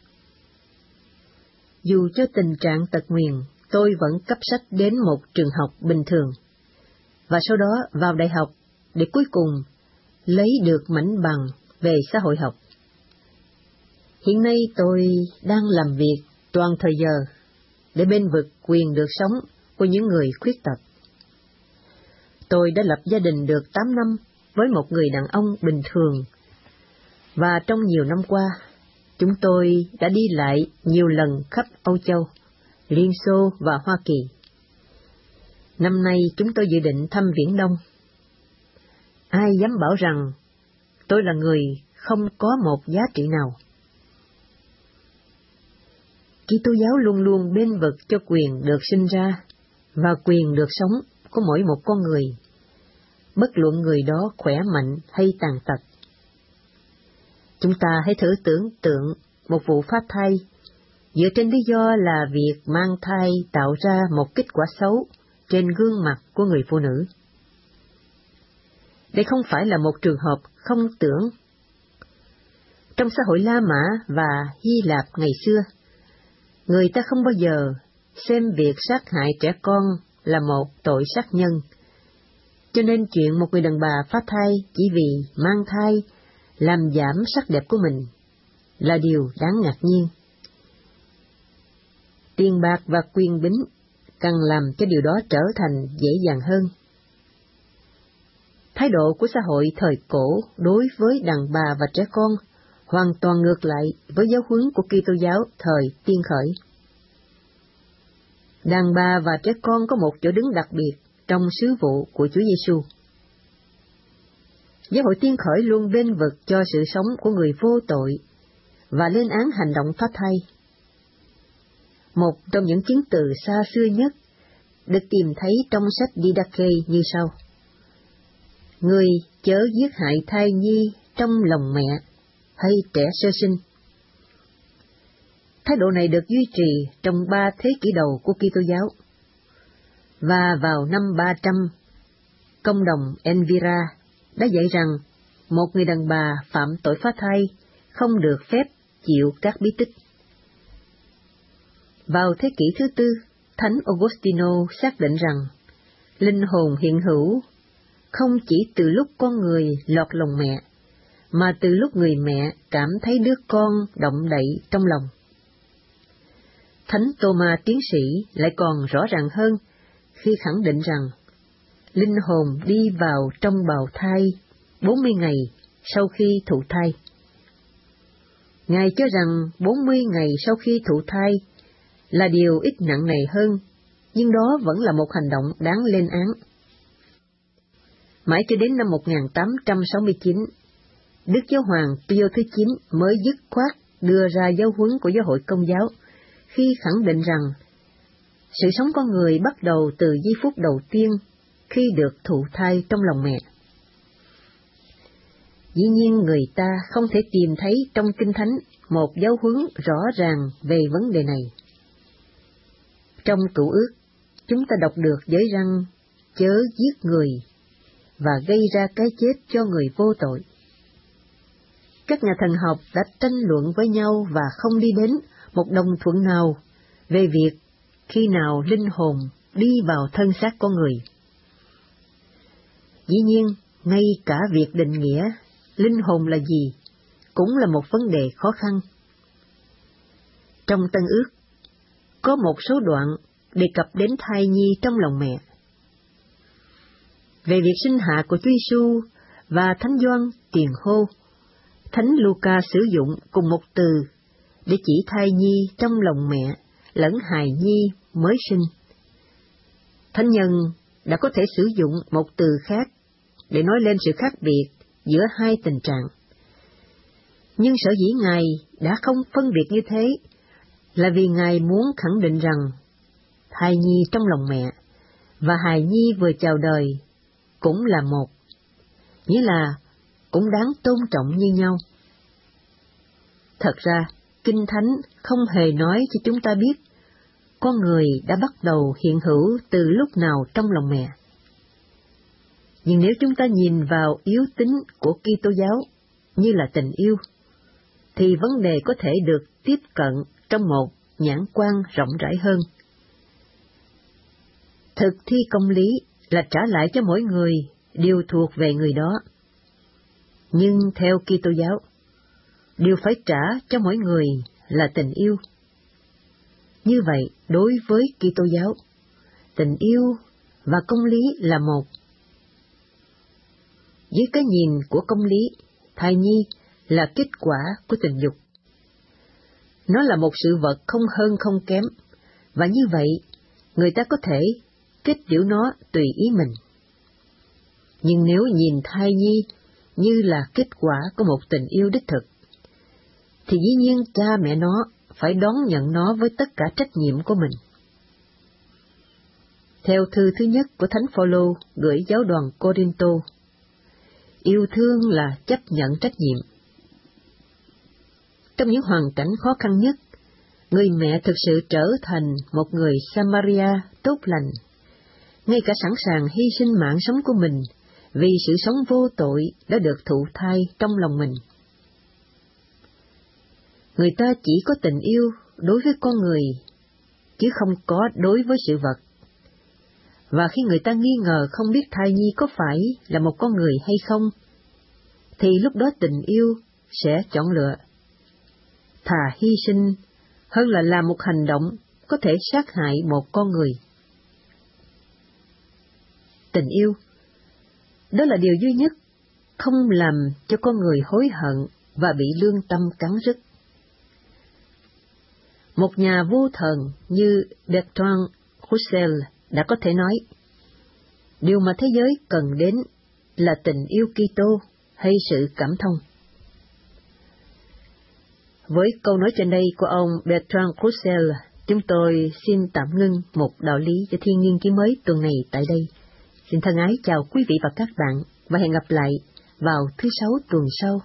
Dù cho tình trạng tật nguyền, tôi vẫn cấp sách đến một trường học bình thường, và sau đó vào đại học để cuối cùng lấy được mảnh bằng về xã hội học. Hiện nay tôi đang làm việc toàn thời giờ để bên vực quyền được sống của những người khuyết tật. Tôi đã lập gia đình được tám năm với một người đàn ông bình thường, và trong nhiều năm qua, chúng tôi đã đi lại nhiều lần khắp Âu Châu, Liên Xô và Hoa Kỳ. Năm nay chúng tôi dự định thăm Viễn Đông. Ai dám bảo rằng tôi là người không có một giá trị nào. Kitô giáo luôn luôn bênh vực cho quyền được sinh ra và quyền được sống của mỗi một con người, bất luận người đó khỏe mạnh hay tàn tật. Chúng ta hãy thử tưởng tượng một vụ phá thai dựa trên lý do là việc mang thai tạo ra một kết quả xấu trên gương mặt của người phụ nữ. Đây không phải là một trường hợp không tưởng. Trong xã hội La Mã và Hy Lạp ngày xưa, người ta không bao giờ xem việc sát hại trẻ con là một tội sát nhân, cho nên chuyện một người đàn bà phá thai chỉ vì mang thai làm giảm sắc đẹp của mình là điều đáng ngạc nhiên. Tiền bạc và quyền bính càng làm cho điều đó trở thành dễ dàng hơn. Thái độ của xã hội thời cổ đối với đàn bà và trẻ con hoàn toàn ngược lại với giáo huấn của Kitô giáo thời tiên khởi. Đàn bà và trẻ con có một chỗ đứng đặc biệt trong sứ vụ của Chúa Giêsu. Giáo hội tiên khởi luôn bênh vực cho sự sống của người vô tội và lên án hành động phá thai. Một trong những chứng từ xa xưa nhất được tìm thấy trong sách Didache như sau: Người chớ giết hại thai nhi trong lòng mẹ hay trẻ sơ sinh. Thái độ này được duy trì trong ba thế kỷ đầu của Kitô giáo, và vào năm ba trăm, công đồng Envira đã dạy rằng một người đàn bà phạm tội phá thai không được phép chịu các bí tích. Vào thế kỷ thứ tư, Thánh Augustino xác định rằng linh hồn hiện hữu không chỉ từ lúc con người lọt lòng mẹ, mà từ lúc người mẹ cảm thấy đứa con động đậy trong lòng. Thánh Tô-ma tiến sĩ lại còn rõ ràng hơn khi khẳng định rằng linh hồn đi vào trong bào thai bốn mươi ngày sau khi thụ thai. Ngài cho rằng bốn mươi ngày sau khi thụ thai là điều ít nặng nề hơn, nhưng đó vẫn là một hành động đáng lên án. Mãi cho đến năm một nghìn tám trăm sáu mươi chín, Đức Giáo hoàng Pio thứ chín mới dứt khoát đưa ra giáo huấn của giáo hội Công giáo khi khẳng định rằng sự sống con người bắt đầu từ giây phút đầu tiên khi được thụ thai trong lòng mẹ. Dĩ nhiên người ta không thể tìm thấy trong Kinh Thánh một giáo huấn rõ ràng về vấn đề này. Trong Cựu Ước, chúng ta đọc được với răng chớ giết người và gây ra cái chết cho người vô tội. Các nhà thần học đã tranh luận với nhau và không đi đến một đồng thuận nào về việc khi nào linh hồn đi vào thân xác con người. Dĩ nhiên, ngay cả việc định nghĩa linh hồn là gì cũng là một vấn đề khó khăn. Trong Tân Ước, có một số đoạn đề cập đến thai nhi trong lòng mẹ. Về việc sinh hạ của Chúa Giêsu và Thánh Gioan tiền hô, Thánh Luca sử dụng cùng một từ để chỉ thai nhi trong lòng mẹ lẫn hài nhi mới sinh. Thánh nhân đã có thể sử dụng một từ khác để nói lên sự khác biệt giữa hai tình trạng. Nhưng sở dĩ Ngài đã không phân biệt như thế là vì Ngài muốn khẳng định rằng thai nhi trong lòng mẹ và hài nhi vừa chào đời cũng là một, nghĩa là cũng đáng tôn trọng như nhau. Thật ra, Kinh Thánh không hề nói cho chúng ta biết con người đã bắt đầu hiện hữu từ lúc nào trong lòng mẹ. Nhưng nếu chúng ta nhìn vào yếu tính của Kitô giáo như là tình yêu, thì vấn đề có thể được tiếp cận trong một nhãn quan rộng rãi hơn. Thực thi công lý là trả lại cho mỗi người điều thuộc về người đó. Nhưng theo Kitô giáo, điều phải trả cho mỗi người là tình yêu. Như vậy, đối với Kitô giáo, tình yêu và công lý là một. Dưới cái nhìn của công lý, thai nhi là kết quả của tình dục. Nó là một sự vật không hơn không kém, và như vậy, người ta có thể kết liễu nó tùy ý mình. Nhưng nếu nhìn thai nhi như là kết quả của một tình yêu đích thực, thì dĩ nhiên cha mẹ nó phải đón nhận nó với tất cả trách nhiệm của mình. Theo thư thứ nhất của Thánh Phaolô gửi giáo đoàn Cô-rinh-tô, yêu thương là chấp nhận trách nhiệm. Trong những hoàn cảnh khó khăn nhất, người mẹ thực sự trở thành một người Samaria tốt lành, ngay cả sẵn sàng hy sinh mạng sống của mình vì sự sống vô tội đã được thụ thai trong lòng mình. Người ta chỉ có tình yêu đối với con người, chứ không có đối với sự vật. Và khi người ta nghi ngờ không biết thai nhi có phải là một con người hay không, thì lúc đó tình yêu sẽ chọn lựa thà hy sinh hơn là làm một hành động có thể sát hại một con người. Tình yêu, đó là điều duy nhất không làm cho con người hối hận và bị lương tâm cắn rứt. Một nhà vô thần như Bertrand Russell đã có thể nói, điều mà thế giới cần đến là tình yêu Kitô hay sự cảm thông. Với câu nói trên đây của ông Bertrand Russell, chúng tôi xin tạm ngưng một đạo lý cho Thiên Niên Ký Mới tuần này tại đây. Xin thân ái chào quý vị và các bạn, và hẹn gặp lại vào thứ Sáu tuần sau.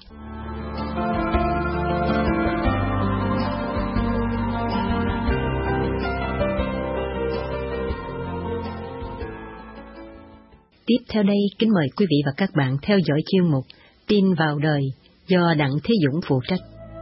Tiếp theo đây, kính mời quý vị và các bạn theo dõi chuyên mục Tin vào đời do Đặng Thế Dũng phụ trách.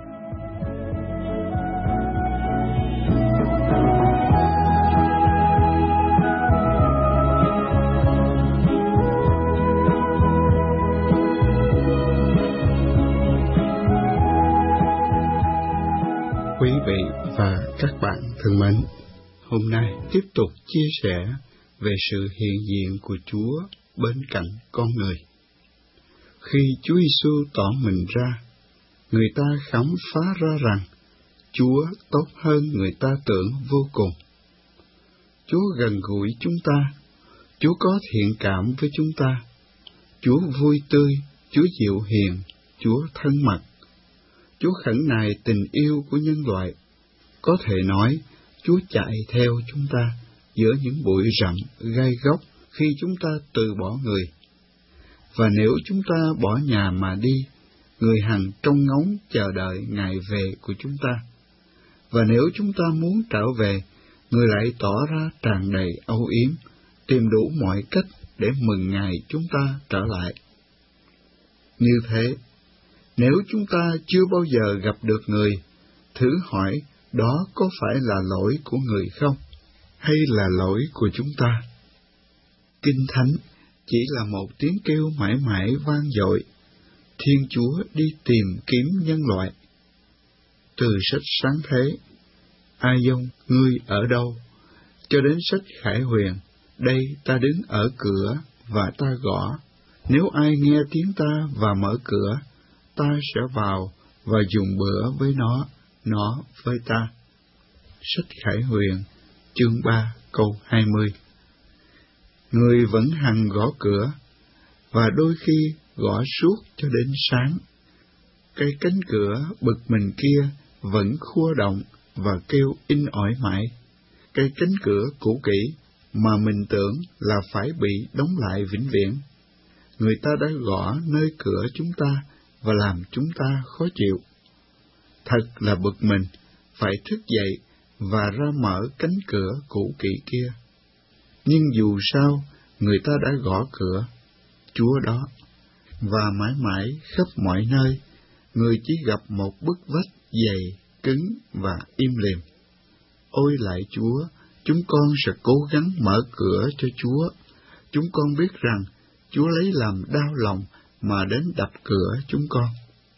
Quý vị và các bạn thân mến, hôm nay tiếp tục chia sẻ về sự hiện diện của Chúa bên cạnh con người. Khi Chúa Giêsu tỏ mình ra, người ta khám phá ra rằng Chúa tốt hơn người ta tưởng vô cùng. Chúa gần gũi chúng ta, Chúa có thiện cảm với chúng ta, Chúa vui tươi, Chúa dịu hiền, Chúa thân mật. Chúa khẩn nài tình yêu của nhân loại. Có thể nói, Chúa chạy theo chúng ta giữa những bụi rậm gai góc khi chúng ta từ bỏ người. Và nếu chúng ta bỏ nhà mà đi, người hằng trông ngóng chờ đợi ngày về của chúng ta. Và nếu chúng ta muốn trở về, người lại tỏ ra tràn đầy âu yếm, tìm đủ mọi cách để mừng ngày chúng ta trở lại. Như thế, nếu chúng ta chưa bao giờ gặp được người, thử hỏi đó có phải là lỗi của người không, hay là lỗi của chúng ta? Kinh Thánh chỉ là một tiếng kêu mãi mãi vang dội, Thiên Chúa đi tìm kiếm nhân loại. Từ sách Sáng Thế, Ai-dông, ngươi ở đâu? Cho đến sách Khải Huyền, đây ta đứng ở cửa và ta gõ. Nếu ai nghe tiếng ta và mở cửa, ta sẽ vào và dùng bữa với nó, nó với ta. Sách Khải Huyền, chương ba, câu hai mươi. Người vẫn hằng gõ cửa, và đôi khi gõ suốt cho đến sáng. Cái cánh cửa bực mình kia vẫn khua động và kêu in ỏi mãi. Cái cánh cửa cũ kỹ mà mình tưởng là phải bị đóng lại vĩnh viễn. Người ta đã gõ nơi cửa chúng ta và làm chúng ta khó chịu. Thật là bực mình, phải thức dậy và ra mở cánh cửa cũ kỹ kia. Nhưng dù sao, người ta đã gõ cửa, Chúa đó, và mãi mãi khắp mọi nơi, người chỉ gặp một bức vách dày, cứng và im lìm. Ôi lạy Chúa, chúng con sẽ cố gắng mở cửa cho Chúa. Chúng con biết rằng Chúa lấy làm đau lòng mà đến đập cửa chúng con.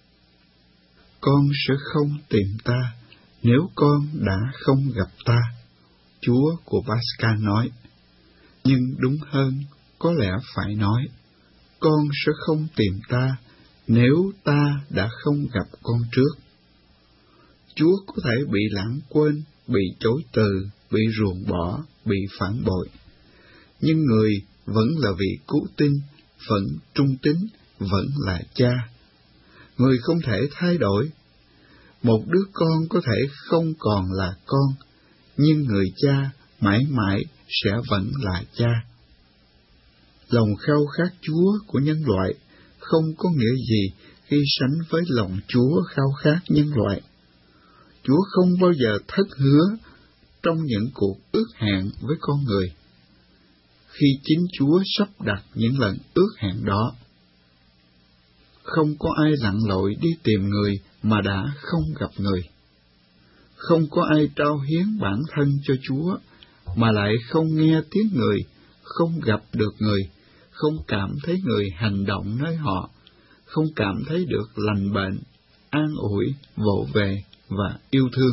Con sẽ không tìm ta nếu con đã không gặp ta, Chúa của Pascal nói. Nhưng đúng hơn, có lẽ phải nói, con sẽ không tìm ta nếu ta đã không gặp con trước. Chúa có thể bị lãng quên, bị chối từ, bị ruồng bỏ, bị phản bội. Nhưng người vẫn là vị cứu tinh, vẫn trung tín vẫn là cha. Người không thể thay đổi. Một đứa con có thể không còn là con, nhưng người cha mãi mãi sẽ vẫn là cha. Lòng khao khát Chúa của nhân loại không có nghĩa gì khi sánh với lòng Chúa khao khát nhân loại. Chúa không bao giờ thất hứa trong những cuộc ước hẹn với con người, khi chính Chúa sắp đặt những lần ước hẹn đó. Không có ai lặn lội đi tìm người mà đã không gặp người. Không có ai trao hiến bản thân cho Chúa mà lại không nghe tiếng người, không gặp được người, không cảm thấy người hành động nơi họ, không cảm thấy được lành bệnh, an ủi, vỗ về và yêu thương.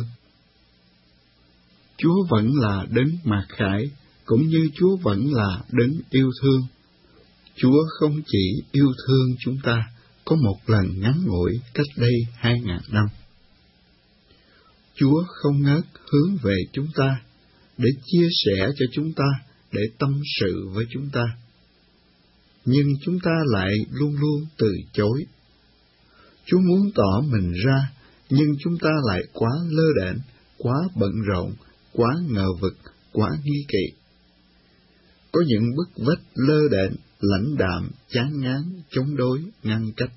Chúa vẫn là đấng mặc khải, cũng như Chúa vẫn là đấng yêu thương. Chúa không chỉ yêu thương chúng ta có một lần ngắn ngủi cách đây hai ngàn năm. Chúa không ngớt hướng về chúng ta, để chia sẻ cho chúng ta, để tâm sự với chúng ta. Nhưng chúng ta lại luôn luôn từ chối. Chúa muốn tỏ mình ra, nhưng chúng ta lại quá lơ đễnh, quá bận rộn, quá ngờ vực, quá nghi kỵ. Có những bức vách lơ đễnh, lãnh đạm, chán ngán, chống đối, ngăn cách.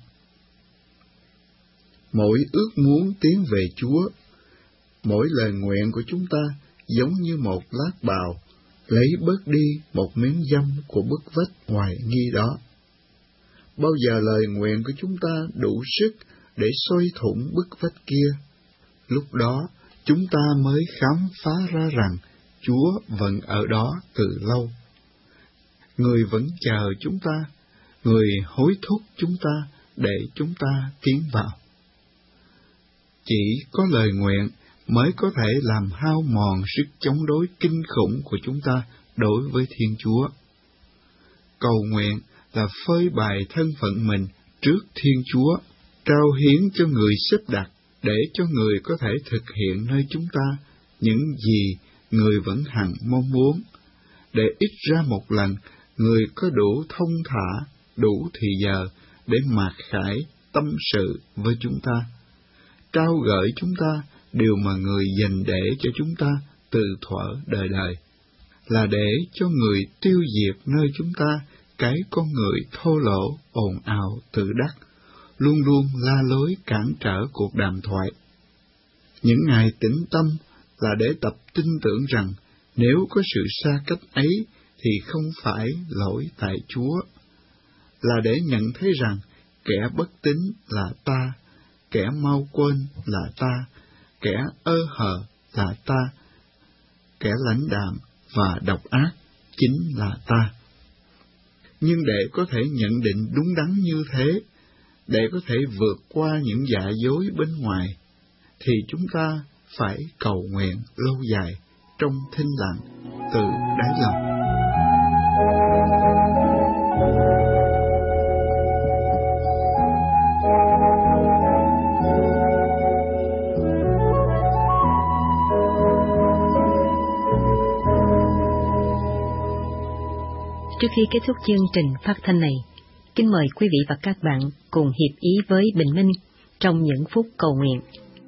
Mỗi ước muốn tiến về Chúa, mỗi lời nguyện của chúng ta giống như một lát bào, lấy bớt đi một miếng dăm của bức vách hoài nghi đó. Bao giờ lời nguyện của chúng ta đủ sức để xoi thủng bức vách kia, lúc đó chúng ta mới khám phá ra rằng Chúa vẫn ở đó từ lâu. Người vẫn chờ chúng ta, người hối thúc chúng ta để chúng ta tiến vào. Chỉ có lời nguyện mới có thể làm hao mòn sức chống đối kinh khủng của chúng ta đối với Thiên Chúa. Cầu nguyện là phơi bày thân phận mình trước Thiên Chúa, trao hiến cho người xếp đặt để cho người có thể thực hiện nơi chúng ta những gì người vẫn hằng mong muốn, để ít ra một lần người có đủ thông thả, đủ thì giờ để mặc khải tâm sự với chúng ta, trao gửi chúng ta điều mà người dành để cho chúng ta từ thuở đời đời, là để cho người tiêu diệt nơi chúng ta cái con người thô lỗ, ồn ào, tự đắc, luôn luôn la lối cản trở cuộc đàm thoại. Những ngày tĩnh tâm là để tập tin tưởng rằng nếu có sự xa cách ấy thì không phải lỗi tại Chúa, là để nhận thấy rằng kẻ bất tín là ta, kẻ mau quên là ta, kẻ ơ hờ là ta, kẻ lãnh đạm và độc ác chính là ta. Nhưng để có thể nhận định đúng đắn như thế, để có thể vượt qua những giả dối bên ngoài, thì chúng ta phải cầu nguyện lâu dài trong thinh lặng từ đáy lòng. Trước khi kết thúc chương trình phát thanh này, kính mời quý vị và các bạn cùng hiệp ý với Bình Minh trong những phút cầu nguyện.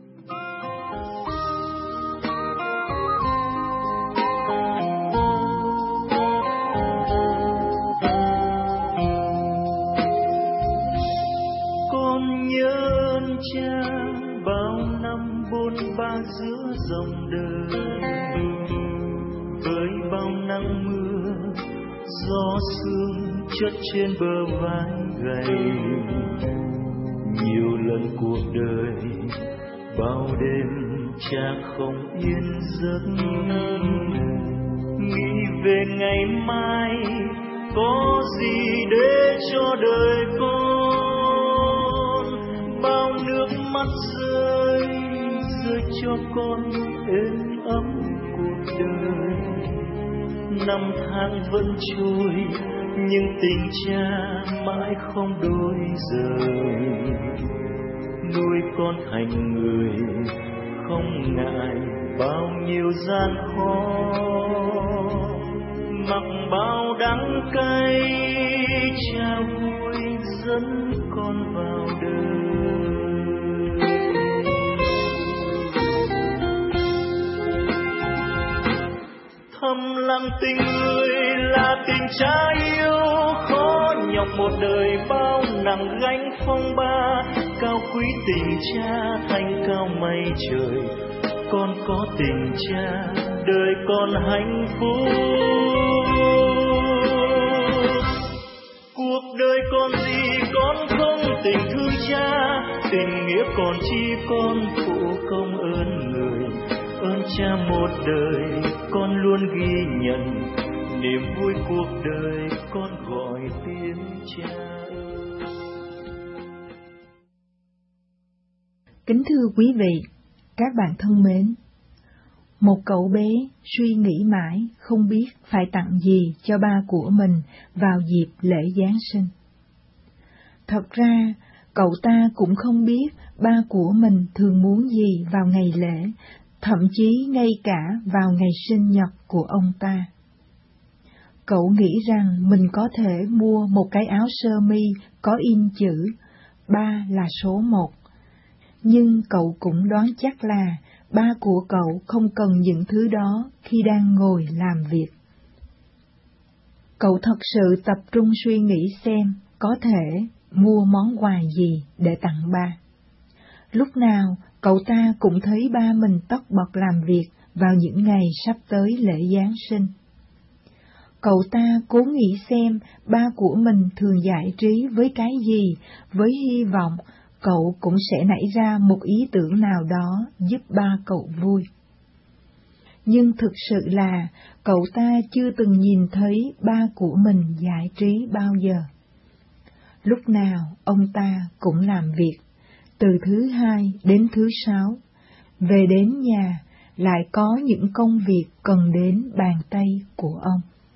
Con nhớ ơn Cha bao năm bôn ba giữa dòng đời, với bao nắng mưa gió sương chất trên bờ vai gầy. Nhiều lần cuộc đời bao đêm Cha không yên giấc, nghĩ về ngày mai có gì để cho đời con. Bao nước mắt rơi rơi cho con êm ấm cuộc đời. Năm tháng vẫn trôi nhưng tình Cha mãi không đổi rời. Nuôi con thành người không ngại bao nhiêu gian khó, mặc bao đắng cay Cha vui dẫn con vào đời. Thầm lặng tình người là tình cha yêu, khó nhọc một đời bao nặng gánh phong ba. Cao quý tình cha thanh cao mây trời, con có tình cha đời con hạnh phúc. Cuộc đời còn gì con không tình thương cha, tình nghĩa còn chi con phụ công ơn người. Ơn cha một đời con luôn ghi nhận, niềm vui cuộc đời con gọi tiếng cha ơi. Kính thưa quý vị, các bạn thân mến, một cậu bé suy nghĩ mãi không biết phải tặng gì cho ba của mình vào dịp lễ Giáng sinh. Thật ra, cậu ta cũng không biết ba của mình thường muốn gì vào ngày lễ, thậm chí ngay cả vào ngày sinh nhật của ông ta. Cậu nghĩ rằng mình có thể mua một cái áo sơ mi có in chữ ba là số một, nhưng cậu cũng đoán chắc là ba của cậu không cần những thứ đó khi đang ngồi làm việc. Cậu thật sự tập trung suy nghĩ xem có thể mua món quà gì để tặng ba. Lúc nào cậu ta cũng thấy ba mình tất bật làm việc vào những ngày sắp tới lễ Giáng sinh. Cậu ta cố nghĩ xem ba của mình thường giải trí với cái gì, với hy vọng cậu cũng sẽ nảy ra một ý tưởng nào đó giúp ba cậu vui. Nhưng thực sự là cậu ta chưa từng nhìn thấy ba của mình giải trí bao giờ. Lúc nào ông ta cũng làm việc, từ thứ hai đến thứ sáu, về đến nhà lại có những công việc cần đến bàn tay của ông.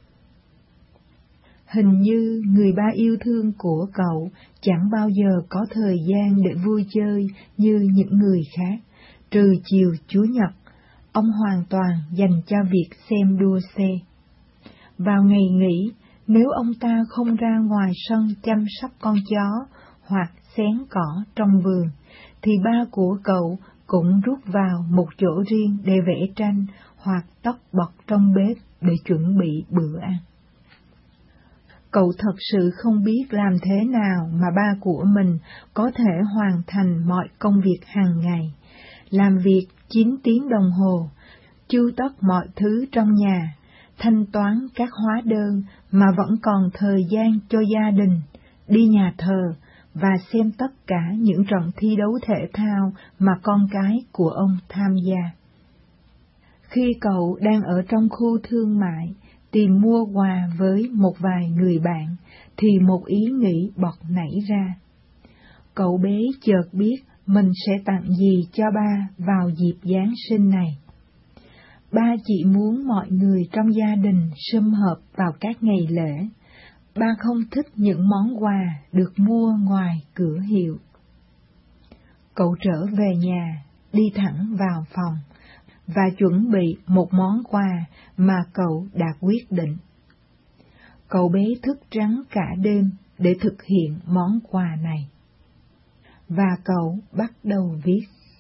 Hình như người ba yêu thương của cậu chẳng bao giờ có thời gian để vui chơi như những người khác, trừ chiều Chủ nhật, ông hoàn toàn dành cho việc xem đua xe. Vào ngày nghỉ, nếu ông ta không ra ngoài sân chăm sóc con chó hoặc xén cỏ trong vườn, thì ba của cậu cũng rút vào một chỗ riêng để vẽ tranh hoặc tất bật trong bếp để chuẩn bị bữa ăn. Cậu thật sự không biết làm thế nào mà ba của mình có thể hoàn thành mọi công việc hàng ngày, làm việc chín tiếng đồng hồ, chu tất mọi thứ trong nhà, thanh toán các hóa đơn mà vẫn còn thời gian cho gia đình, đi nhà thờ và xem tất cả những trận thi đấu thể thao mà con cái của ông tham gia. Khi cậu đang ở trong khu thương mại, tìm mua quà với một vài người bạn, thì một ý nghĩ bật nảy ra. Cậu bé chợt biết mình sẽ tặng gì cho ba vào dịp Giáng sinh này. Ba chỉ muốn mọi người trong gia đình sum họp vào các ngày lễ. Ba không thích những món quà được mua ngoài cửa hiệu. Cậu trở về nhà, đi thẳng vào phòng và chuẩn bị một món quà mà cậu đã quyết định. Cậu bé thức trắng cả đêm để thực hiện món quà này. Và cậu bắt đầu viết.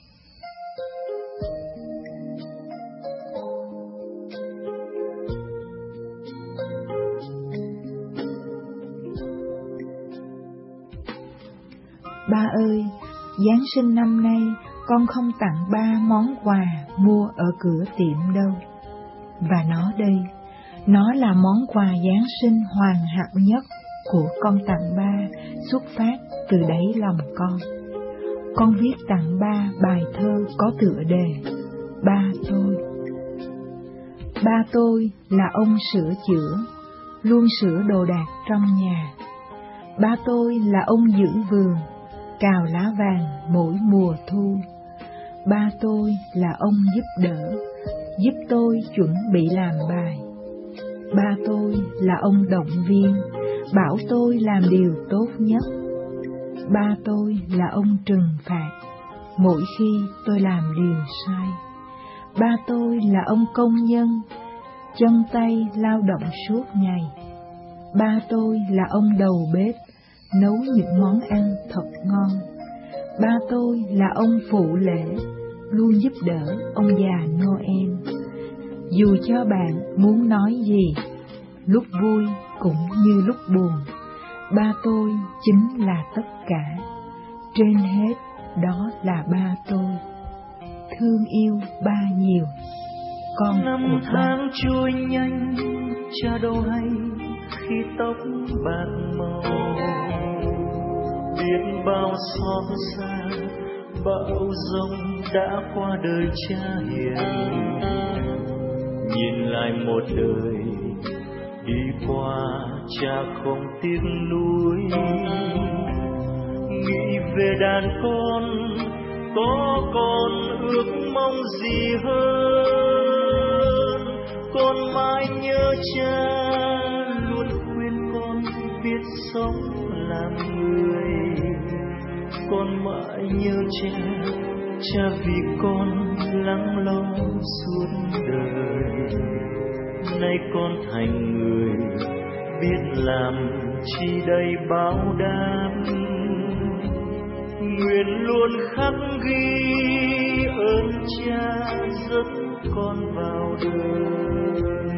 Ba ơi, Giáng sinh năm nay con không tặng ba món quà mua ở cửa tiệm đâu. Và nó đây, nó là món quà Giáng sinh hoàn hảo nhất của con tặng ba, xuất phát từ đáy lòng con. Con viết tặng ba bài thơ có tựa đề Ba tôi. Ba tôi là ông sửa chữa, luôn sửa đồ đạc trong nhà. Ba tôi là ông giữ vườn, cào lá vàng mỗi mùa thu. Ba tôi là ông giúp đỡ, giúp tôi chuẩn bị làm bài. Ba tôi là ông động viên, bảo tôi làm điều tốt nhất. Ba tôi là ông trừng phạt mỗi khi tôi làm điều sai. Ba tôi là ông công nhân, chân tay lao động suốt ngày. Ba tôi là ông đầu bếp, nấu những món ăn thật ngon. Ba tôi là ông phụ lễ, luôn giúp đỡ ông già Noel. Dù cho bạn muốn nói gì, lúc vui cũng như lúc buồn, ba tôi chính là tất cả. Trên hết đó là ba tôi. Thương yêu ba nhiều, con năm của ba. tháng trôi nhanh, cha đâu hay khi tóc bạc màu. Biết bao xót xa, bão giông đã qua đời cha hiền. Nhìn lại một đời đi qua, cha không tiếc nuối. Nghĩ về đàn con, có con ước mong gì hơn. Con mãi nhớ cha, luôn khuyên con biết sống làm người. Con mãi nhớ cha, cha vì con lắng lo suốt đời. Nay con thành người, biết làm chi đây báo đáp. Nguyện luôn khắc ghi ơn cha dắt con vào đời.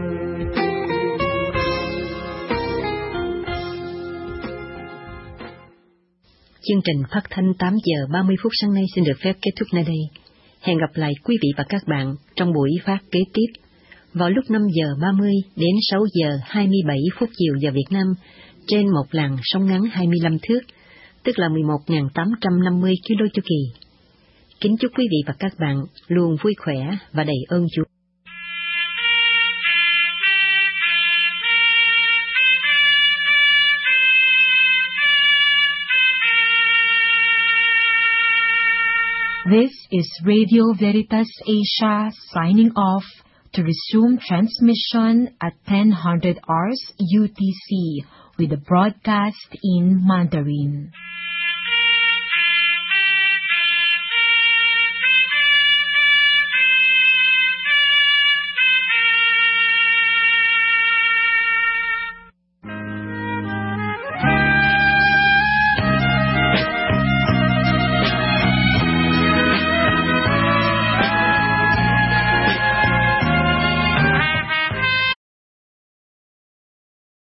Chương trình phát thanh tám giờ ba mươi phút sáng nay xin được phép kết thúc nơi đây. Hẹn gặp lại quý vị và các bạn trong buổi phát kế tiếp vào lúc năm giờ ba mươi đến sáu giờ hai mươi bảy phút chiều giờ Việt Nam trên một làn sóng ngắn hai mươi lăm thước, tức là mười một nghìn tám trăm năm mươi ki lô chu kỳ. Kính chúc quý vị và các bạn luôn vui khỏe và đầy ơn Chúa. This is Radio Veritas Asia signing off to resume transmission at ten hundred hours U T C with the broadcast in Mandarin.